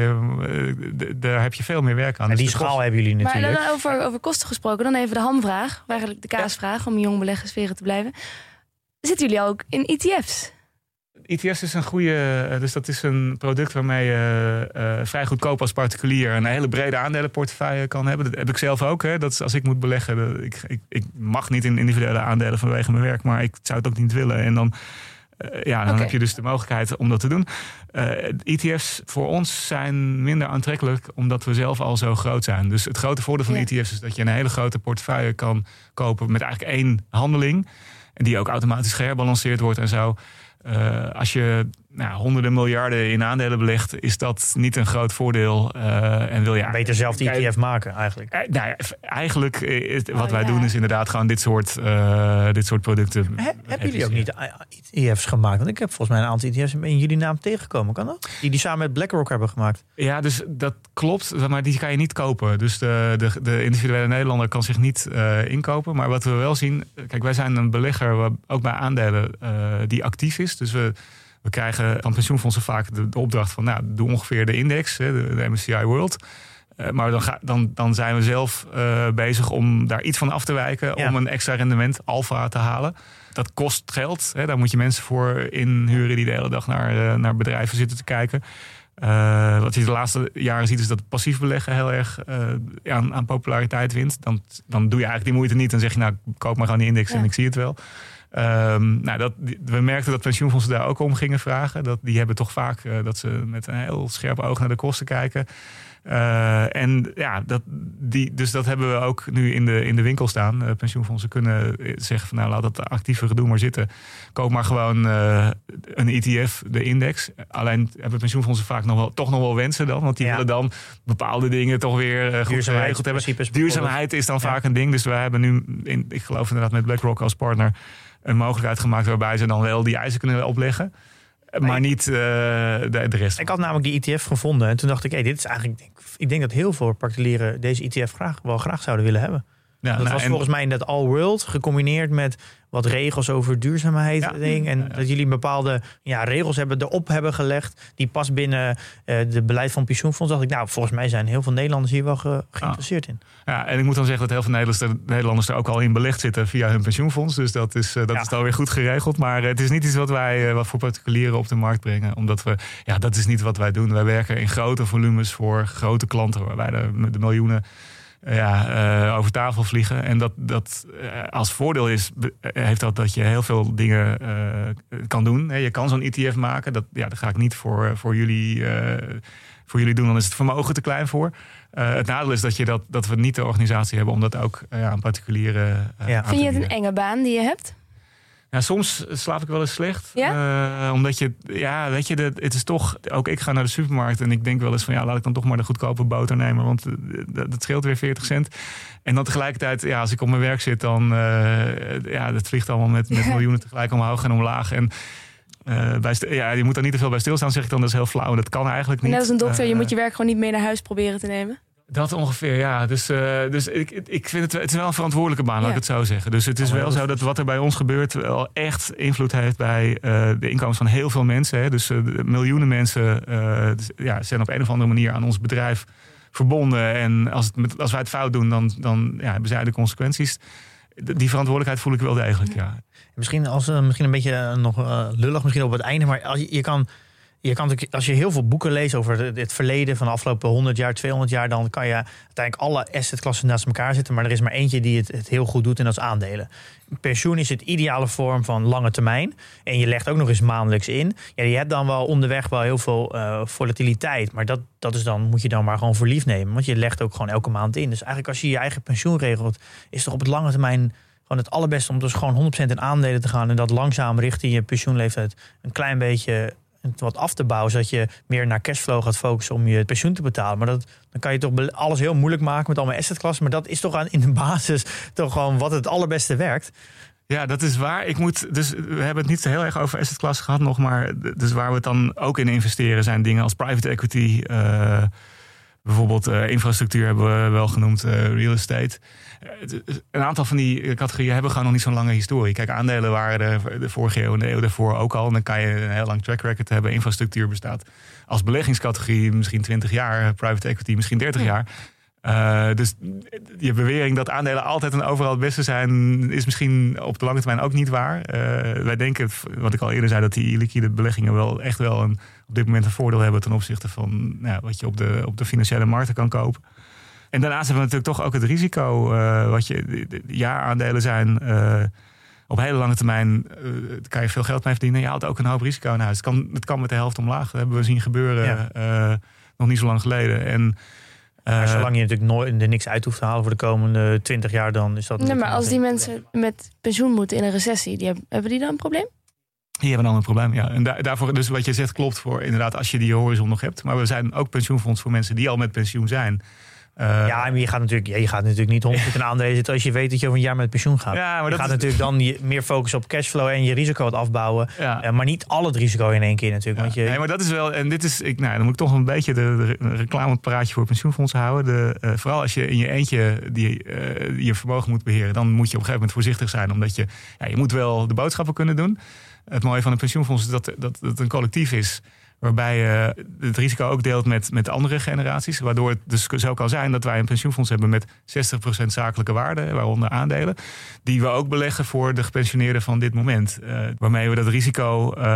uh, daar heb je veel meer werk aan. En dus die schaal kost... hebben jullie natuurlijk. Maar dan over, over kosten gesproken, dan even de hamvraag, eigenlijk de kaasvraag, om jong beleggersferen te blijven. Zitten jullie ook in E T F's? E T F's is een goede, dus dat is een product waarmee je uh, vrij goedkoop als particulier een hele brede aandelenportefeuille kan hebben. Dat heb ik zelf ook. Hè. Dat is als ik moet beleggen, dat, ik, ik, ik mag niet in individuele aandelen vanwege mijn werk, maar ik zou het ook niet willen. En dan, uh, ja, dan okay. heb je dus de mogelijkheid om dat te doen. Uh, E T F's voor ons zijn minder aantrekkelijk omdat we zelf al zo groot zijn. Dus het grote voordeel van ja. E T F's is dat je een hele grote portefeuille kan kopen met eigenlijk één handeling. En die ook automatisch geherbalanceerd wordt en zo. Uh, als je nou, honderden miljarden in aandelen belegt, is dat niet een groot voordeel. Uh, en wil je beter zelf de E T F maken eigenlijk. Uh, nou ja, eigenlijk is, wat oh, wij ja. doen is inderdaad gewoon dit soort, uh, dit soort producten. He, hebben jullie ook niet E T F's gemaakt? Want ik heb volgens mij een aantal E T F's in jullie naam tegengekomen. Kan dat? Die die samen met BlackRock hebben gemaakt. Ja, dus dat klopt. Maar die kan je niet kopen. Dus de, de, de individuele Nederlander kan zich niet uh, inkopen. Maar wat we wel zien. Kijk, wij zijn een belegger ook bij aandelen uh, die actief is. Dus we, we krijgen van pensioenfondsen vaak de, de opdracht van, nou, doe ongeveer de index, de, de M S C I World. Uh, maar dan, ga, dan, dan zijn we zelf uh, bezig om daar iets van af te wijken, ja. om een extra rendement, alfa, te halen. Dat kost geld. Hè, daar moet je mensen voor inhuren die de hele dag naar, uh, naar bedrijven zitten te kijken. Uh, wat je de laatste jaren ziet is dat passief beleggen heel erg uh, aan, aan populariteit wint. Dan, dan doe je eigenlijk die moeite niet. Dan zeg je, nou, koop maar gewoon die index ja. en ik zie het wel. Um, nou, dat, we merkten dat pensioenfondsen daar ook om gingen vragen. Dat, die hebben toch vaak uh, dat ze met een heel scherp oog naar de kosten kijken. Uh, en ja, dat, die, dus dat hebben we ook nu in de, in de winkel staan. Uh, pensioenfondsen kunnen zeggen van, nou, laat dat actieve gedoe maar zitten. Koop maar gewoon uh, een E T F, de index. Alleen hebben pensioenfondsen vaak nog wel, toch nog wel wensen dan. Want die ja. willen dan bepaalde dingen toch weer uh, goed geregeld hebben. Duurzaamheid is dan ja. vaak een ding. Dus we hebben nu, in, ik geloof inderdaad met BlackRock als partner, een mogelijkheid gemaakt waarbij ze dan wel die eisen kunnen opleggen. Maar nee. niet uh, de, de rest. Ik had namelijk die E T F gevonden. En toen dacht ik, hey, dit is eigenlijk. Ik denk dat heel veel particulieren deze E T F graag, wel graag zouden willen hebben. Ja, dat nou, was volgens mij in dat All World gecombineerd met wat regels over duurzaamheid. Ja, ding, en ja, ja. dat jullie bepaalde ja, regels hebben erop hebben gelegd. Die pas binnen uh, de beleid van pensioenfonds. Dacht ik, nou, volgens mij zijn heel veel Nederlanders hier wel ge, geïnteresseerd ja. in. Ja, en ik moet dan zeggen dat heel veel Nederlanders, Nederlanders er ook al in belegd zitten via hun pensioenfonds. Dus dat is, uh, dat ja. is alweer goed geregeld. Maar uh, het is niet iets wat wij uh, wat voor particulieren op de markt brengen. Omdat we, ja, dat is niet wat wij doen. Wij werken in grote volumes voor grote klanten, waarbij de, de miljoenen Ja, uh, over tafel vliegen. En dat, dat uh, als voordeel is, heeft dat dat je heel veel dingen uh, kan doen. Je kan zo'n E T F maken. Dat, ja, dat ga ik niet voor, voor, jullie, uh, voor jullie doen. Dan is het vermogen te klein voor. Uh, het nadeel is dat, je dat, dat we niet de organisatie hebben om dat ook uh, aan particulieren uh, ja. aan te Vind je het bieden. een enge baan die je hebt? Ja, soms slaap ik wel eens slecht. Ja? Uh, omdat je, ja, weet je, de, het is toch. Ook ik ga naar de supermarkt en ik denk wel eens van, ja, laat ik dan toch maar de goedkope boter nemen, want dat, dat scheelt weer veertig cent. En dan tegelijkertijd, ja, als ik op mijn werk zit, dan, uh, ja, dat vliegt allemaal met, met miljoenen tegelijk omhoog en omlaag. En uh, bij stil, ja, je moet daar niet te veel bij stilstaan, zeg ik dan. Dat is heel flauw en dat kan eigenlijk niet. Net als een dokter, uh, je moet je werk gewoon niet mee naar huis proberen te nemen. Dat ongeveer, ja. Dus, uh, dus ik, ik vind het, het is wel een verantwoordelijke baan, laat ja. ik het zo zeggen. Dus het is wel zo dat wat er bij ons gebeurt wel echt invloed heeft bij uh, de inkomens van heel veel mensen. Hè. Dus uh, miljoenen mensen uh, ja, zijn op een of andere manier aan ons bedrijf verbonden. En als, het, als wij het fout doen, dan, dan ja, hebben zij de consequenties. Die verantwoordelijkheid voel ik wel degelijk, ja. Misschien, als, uh, misschien een beetje uh, nog uh, lullig misschien op het einde, maar als je, je kan... Je kan, als je heel veel boeken leest over het verleden van de afgelopen honderd jaar, tweehonderd jaar, dan kan je uiteindelijk alle assetklassen naast elkaar zetten. Maar er is maar eentje die het, het heel goed doet en dat is aandelen. Pensioen is het ideale vorm van lange termijn. En je legt ook nog eens maandelijks in. Ja, je hebt dan wel onderweg wel heel veel uh, volatiliteit. Maar dat, dat is dan, moet je dan maar gewoon voor lief nemen. Want je legt ook gewoon elke maand in. Dus eigenlijk als je je eigen pensioen regelt, is toch op het lange termijn gewoon het allerbeste om dus gewoon honderd procent in aandelen te gaan. En dat langzaam richting je pensioenleeftijd een klein beetje wat af te bouwen, zodat je meer naar cashflow gaat focussen om je pensioen te betalen. Maar dat, dan kan je toch alles heel moeilijk maken met allemaal assetklassen. Maar dat is toch aan, in de basis toch gewoon wat het allerbeste werkt. Ja, dat is waar. Ik moet, dus we hebben het niet zo heel erg over assetklassen gehad nog, maar dus waar we het dan ook in investeren zijn dingen als private equity. Uh, bijvoorbeeld uh, infrastructuur hebben we wel genoemd, uh, real estate. Uh, een aantal van die categorieën hebben gewoon nog niet zo'n lange historie. Kijk, aandelen waren de, de vorige eeuw en de eeuw daarvoor ook al. En dan kan je een heel lang track record hebben. Infrastructuur bestaat als beleggingscategorie misschien twintig jaar. Private equity misschien dertig jaar. Uh, dus je bewering dat aandelen altijd en overal het beste zijn, is misschien op de lange termijn ook niet waar. Uh, wij denken, wat ik al eerder zei, dat die liquide beleggingen wel echt wel een, op dit moment een voordeel hebben ten opzichte van nou, wat je op de, op de financiële markten kan kopen. En daarnaast hebben we natuurlijk toch ook het risico, uh, wat je de, de jaaraandelen zijn. Uh, op hele lange termijn uh, kan je veel geld mee verdienen. Je haalt ook een hoop risico in huis. Het kan, het kan met de helft omlaag. Dat hebben we zien gebeuren ja. uh, nog niet zo lang geleden. En Uh, maar zolang je natuurlijk nooit er niks uit hoeft te halen voor de komende twintig jaar, dan is dat... Nee, maar als die mensen met pensioen moeten in een recessie, die hebben, hebben die dan een probleem? Die hebben dan een probleem, ja. En daar, daarvoor, dus wat je zegt klopt voor inderdaad als je die horizon nog hebt. Maar we zijn ook pensioenfonds voor mensen die al met pensioen zijn. Uh, ja, maar je gaat natuurlijk, ja, je gaat natuurlijk niet honderd in aandelen zitten als je weet dat je over een jaar met pensioen gaat. Ja, maar je dat gaat is... natuurlijk dan je, meer focussen op cashflow en je risico wat afbouwen. Ja. Uh, maar niet al het risico in één keer natuurlijk. Ja. Want je... Nee, maar dat is wel, en dit is, ik, nou, dan moet ik toch een beetje de, de reclamepraatje voor pensioenfondsen houden. De, uh, vooral als je in je eentje die, uh, je vermogen moet beheren, dan moet je op een gegeven moment voorzichtig zijn. Omdat je, ja, je moet wel de boodschappen kunnen doen. Het mooie van een pensioenfonds is dat, dat het een collectief is. Waarbij je het risico ook deelt met, met andere generaties. Waardoor het dus zo kan zijn dat wij een pensioenfonds hebben met zestig procent zakelijke waarde, waaronder aandelen. Die we ook beleggen voor de gepensioneerden van dit moment. Uh, waarmee we dat risico, uh,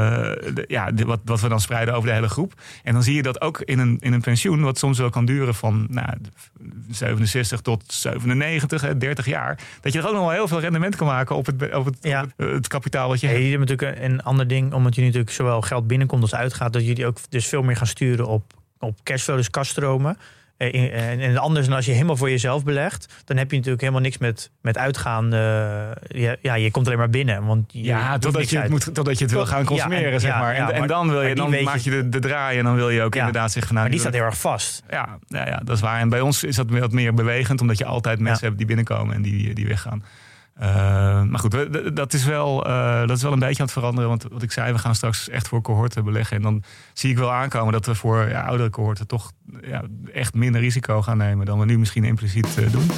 de, ja, de, wat, wat we dan spreiden over de hele groep. En dan zie je dat ook in een, in een pensioen, wat soms wel kan duren van nou, zevenenzestig tot zevenennegentig, hè, dertig jaar. Dat je er ook nog wel heel veel rendement kan maken op het, op het, ja. op het, het kapitaal wat je ja, hebt. Je hebt natuurlijk een ander ding, omdat je natuurlijk zowel geld binnenkomt als uitgaat, dat jullie ook dus veel meer gaan sturen op, op cashflow, dus kaststromen. En, en, en anders dan als je helemaal voor jezelf belegt, dan heb je natuurlijk helemaal niks met, met uitgaan. Uh, ja, ja, je komt alleen maar binnen. Want je ja, totdat je, het moet, totdat je het wil gaan consumeren, ja, en, zeg maar. Ja, en, en dan, wil je, dan maak je de, de draai en dan wil je ook ja, inderdaad zeggen... Nou, maar die staat heel erg vast. Ja, ja, ja, dat is waar. En bij ons is dat wat meer bewegend, omdat je altijd mensen ja. hebt die binnenkomen en die, die weggaan. Uh, maar goed, dat is, wel, uh, dat is wel een beetje aan het veranderen. Want wat ik zei, we gaan straks echt voor cohorten beleggen. En dan zie ik wel aankomen dat we voor ja, oudere cohorten toch ja, echt minder risico gaan nemen dan we nu misschien impliciet uh, doen.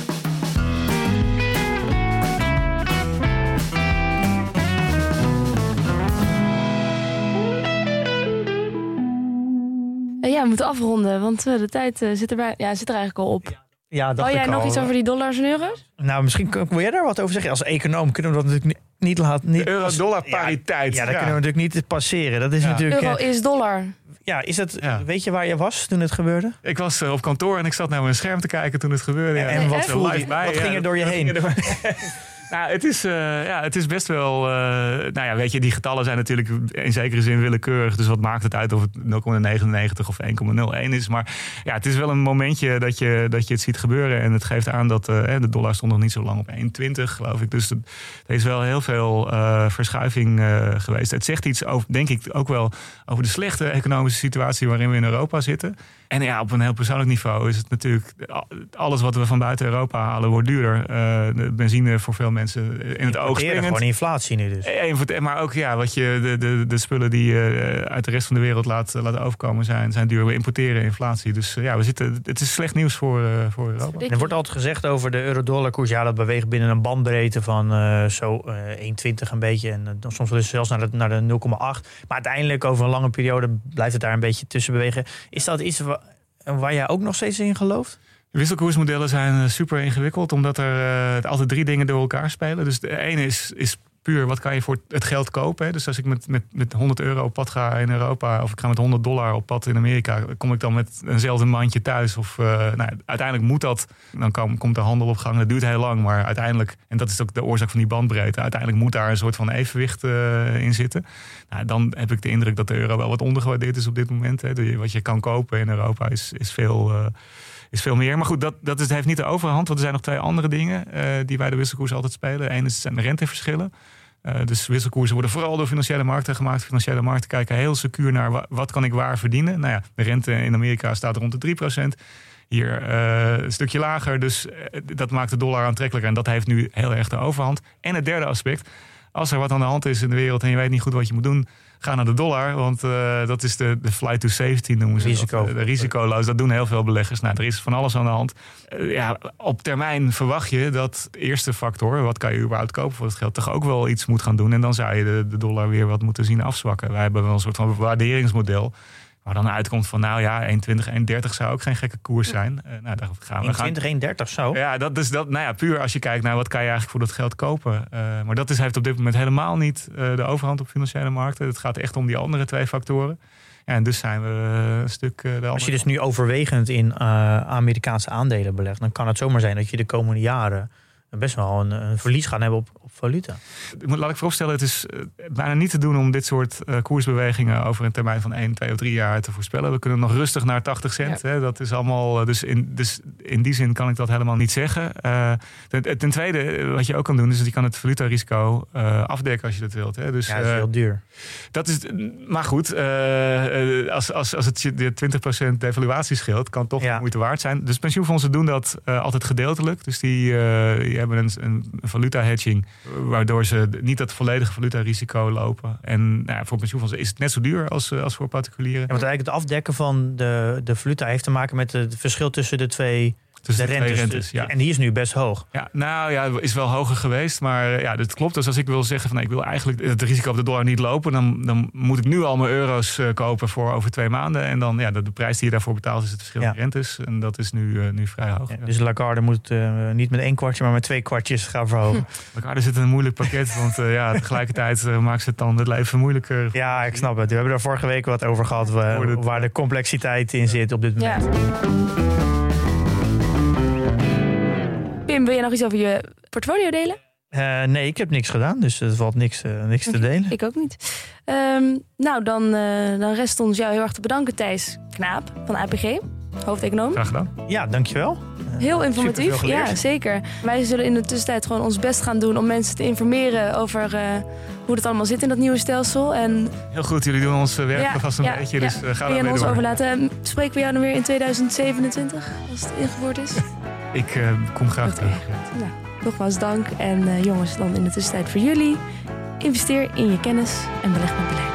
Uh, ja, we moeten afronden, want uh, de tijd uh, zit, er bij, ja, zit er eigenlijk al op. Ja, Wil jij nog al. iets over die dollars en euro's? Nou, misschien wil jij daar wat over zeggen. Als econoom kunnen we dat natuurlijk niet laten... Niet euro-dollar pariteit. Ja, ja, dat ja. kunnen we natuurlijk niet passeren. Dat is ja. natuurlijk, euro is dollar. Ja, is dat, ja. Weet je waar je was toen het gebeurde? Ik was uh, op kantoor en ik zat naar mijn scherm te kijken toen het gebeurde. Ja. En, en wat, voelde je, bij, wat ja, ging er door je heen? Nou, het is, uh, ja, het is best wel... Uh, nou ja, weet je, die getallen zijn natuurlijk in zekere zin willekeurig. Dus wat maakt het uit of het nul komma negenennegentig of één komma nul één is. Maar ja, het is wel een momentje dat je, dat je het ziet gebeuren. En het geeft aan dat uh, de dollar stond nog niet zo lang op één komma twintig, geloof ik. Dus er is wel heel veel uh, verschuiving uh, geweest. Het zegt iets over, denk ik, ook wel over de slechte economische situatie waarin we in Europa zitten. En ja, op een heel persoonlijk niveau is het natuurlijk... alles wat we van buiten Europa halen wordt duurder. Uh, de benzine voor veel mensen in het oog springend. Gewoon inflatie nu dus. Maar ook ja, wat je, de, de, de spullen die je uit de rest van de wereld laat, laat overkomen zijn, zijn duur. We importeren inflatie. Dus ja, we zitten, het is slecht nieuws voor, uh, voor Europa. Er wordt altijd gezegd over de euro-dollar koers. Ja, dat beweegt binnen een bandbreedte van uh, zo uh, één komma twintig een beetje. En uh, soms wel eens zelfs naar de, naar de nul komma acht. Maar uiteindelijk over een lange periode blijft het daar een beetje tussen bewegen. Is dat iets waar, waar jij ook nog steeds in gelooft? Wisselkoersmodellen zijn super ingewikkeld, omdat er uh, altijd drie dingen door elkaar spelen. Dus de ene is, is puur, wat kan je voor het geld kopen? Hè? Dus als ik met, met, met honderd euro op pad ga in Europa, of ik ga met honderd dollar op pad in Amerika, kom ik dan met eenzelfde mandje thuis? Of uh, nou, uiteindelijk moet dat, dan kom, komt de handel op gang. Dat duurt heel lang, maar uiteindelijk, en dat is ook de oorzaak van die bandbreedte, uiteindelijk moet daar een soort van evenwicht uh, in zitten. Nou, dan heb ik de indruk dat de euro wel wat ondergewaardeerd is op dit moment. Hè? Wat je kan kopen in Europa is, is veel... Uh, is veel meer. Maar goed, dat, dat is, heeft niet de overhand. Want er zijn nog twee andere dingen uh, die bij de wisselkoers altijd spelen. Eén is zijn de renteverschillen. Uh, dus wisselkoersen worden vooral door financiële markten gemaakt. Financiële markten kijken heel secuur naar wa- wat kan ik waar verdienen. Nou ja, de rente in Amerika staat rond de drie procent. Hier uh, een stukje lager. Dus uh, dat maakt de dollar aantrekkelijker. En dat heeft nu heel erg de overhand. En het derde aspect. Als er wat aan de hand is in de wereld en je weet niet goed wat je moet doen, ga naar de dollar, want uh, dat is de, de flight to safety noemen ze Risico. dat. De risicoloos, dat doen heel veel beleggers. Nou, er is van alles aan de hand. Uh, ja, op termijn verwacht je dat de eerste factor, wat kan je überhaupt kopen voor het geld, toch ook wel iets moet gaan doen. En dan zou je de, de dollar weer wat moeten zien afzwakken. Wij hebben wel een soort van waarderingsmodel Waar dan uitkomt van, nou ja, één twintig, één dertig zou ook geen gekke koers zijn. Uh, nou, daar gaan we één twintig, één dertig zo? Ja, dat is dat. Nou ja, puur als je kijkt naar wat kan je eigenlijk voor dat geld kopen. Uh, maar dat is, heeft op dit moment helemaal niet uh, de overhand op financiële markten. Het gaat echt om die andere twee factoren. Ja, en dus zijn we een stuk uh, de Als je dus nu overwegend in uh, Amerikaanse aandelen belegt, dan kan het zomaar zijn dat je de komende jaren best wel een, een verlies gaan hebben op, op valuta. Laat ik vooropstellen, het is uh, bijna niet te doen om dit soort uh, koersbewegingen over een termijn van één, twee of drie jaar te voorspellen. We kunnen nog rustig naar tachtig cent. Ja. Hè, dat is allemaal, dus, in, dus in die zin kan ik dat helemaal niet zeggen. Uh, ten, ten tweede, wat je ook kan doen, is dat je kan het valutarisico uh, afdekken als je dat wilt. Hè. Dus, ja, dat is heel uh, duur. Dat is, maar goed, uh, uh, als, als, als het je twintig procent devaluatie scheelt, kan het toch ja. moeite waard zijn. Dus pensioenfondsen doen dat uh, altijd gedeeltelijk. Dus die, uh, die hebben een, een valuta-hedging, waardoor ze niet dat volledige valutarisico lopen. En nou ja, voor pensioenfondsen is het net zo duur als, als voor particulieren. Ja, want eigenlijk het afdekken van de, de valuta heeft te maken met het verschil tussen de twee... Tussen de, de rentes, twee rentes, ja. En die is nu best hoog. Ja, nou ja, is wel hoger geweest. Maar ja, dat klopt. Dus als ik wil zeggen van nee, ik wil eigenlijk het risico op de dollar niet lopen, dan, dan moet ik nu al mijn euro's uh, kopen voor over twee maanden. En dan ja, de, de prijs die je daarvoor betaalt is het verschil in ja. rentes. En dat is nu, uh, nu vrij hoog. Ja, ja. Dus Lagarde moet uh, niet met één kwartje, maar met twee kwartjes gaan verhogen. Lagarde zit in een moeilijk pakket. Want uh, ja, tegelijkertijd uh, maakt ze het dan het leven moeilijker. Ja, ik snap het. We hebben daar vorige week wat over gehad. Waar, het, waar de complexiteit in zit op dit moment. Ja. Pim, wil je nog iets over je portfolio delen? Uh, nee, ik heb niks gedaan, dus er valt niks, uh, niks okay, te delen. Ik ook niet. Um, nou, dan, uh, dan rest ons jou heel erg te bedanken, Thijs Knaap van A P G, hoofdeconoom. Graag gedaan. Ja, dankjewel. Uh, heel informatief, ja, zeker. Wij zullen in de tussentijd gewoon ons best gaan doen om mensen te informeren over uh, hoe het allemaal zit in dat nieuwe stelsel. En heel goed, jullie doen ons werk ja, vast een ja, beetje, ja. dus uh, gaan we mee ons door. Overlaten. Spreken we jou dan weer in tweeduizend zevenentwintig, als het ingevoerd is? Ik uh, kom graag terug. Nou, nogmaals dank. En uh, jongens, dan in de tussentijd voor jullie. Investeer in je kennis en beleg met beleggen.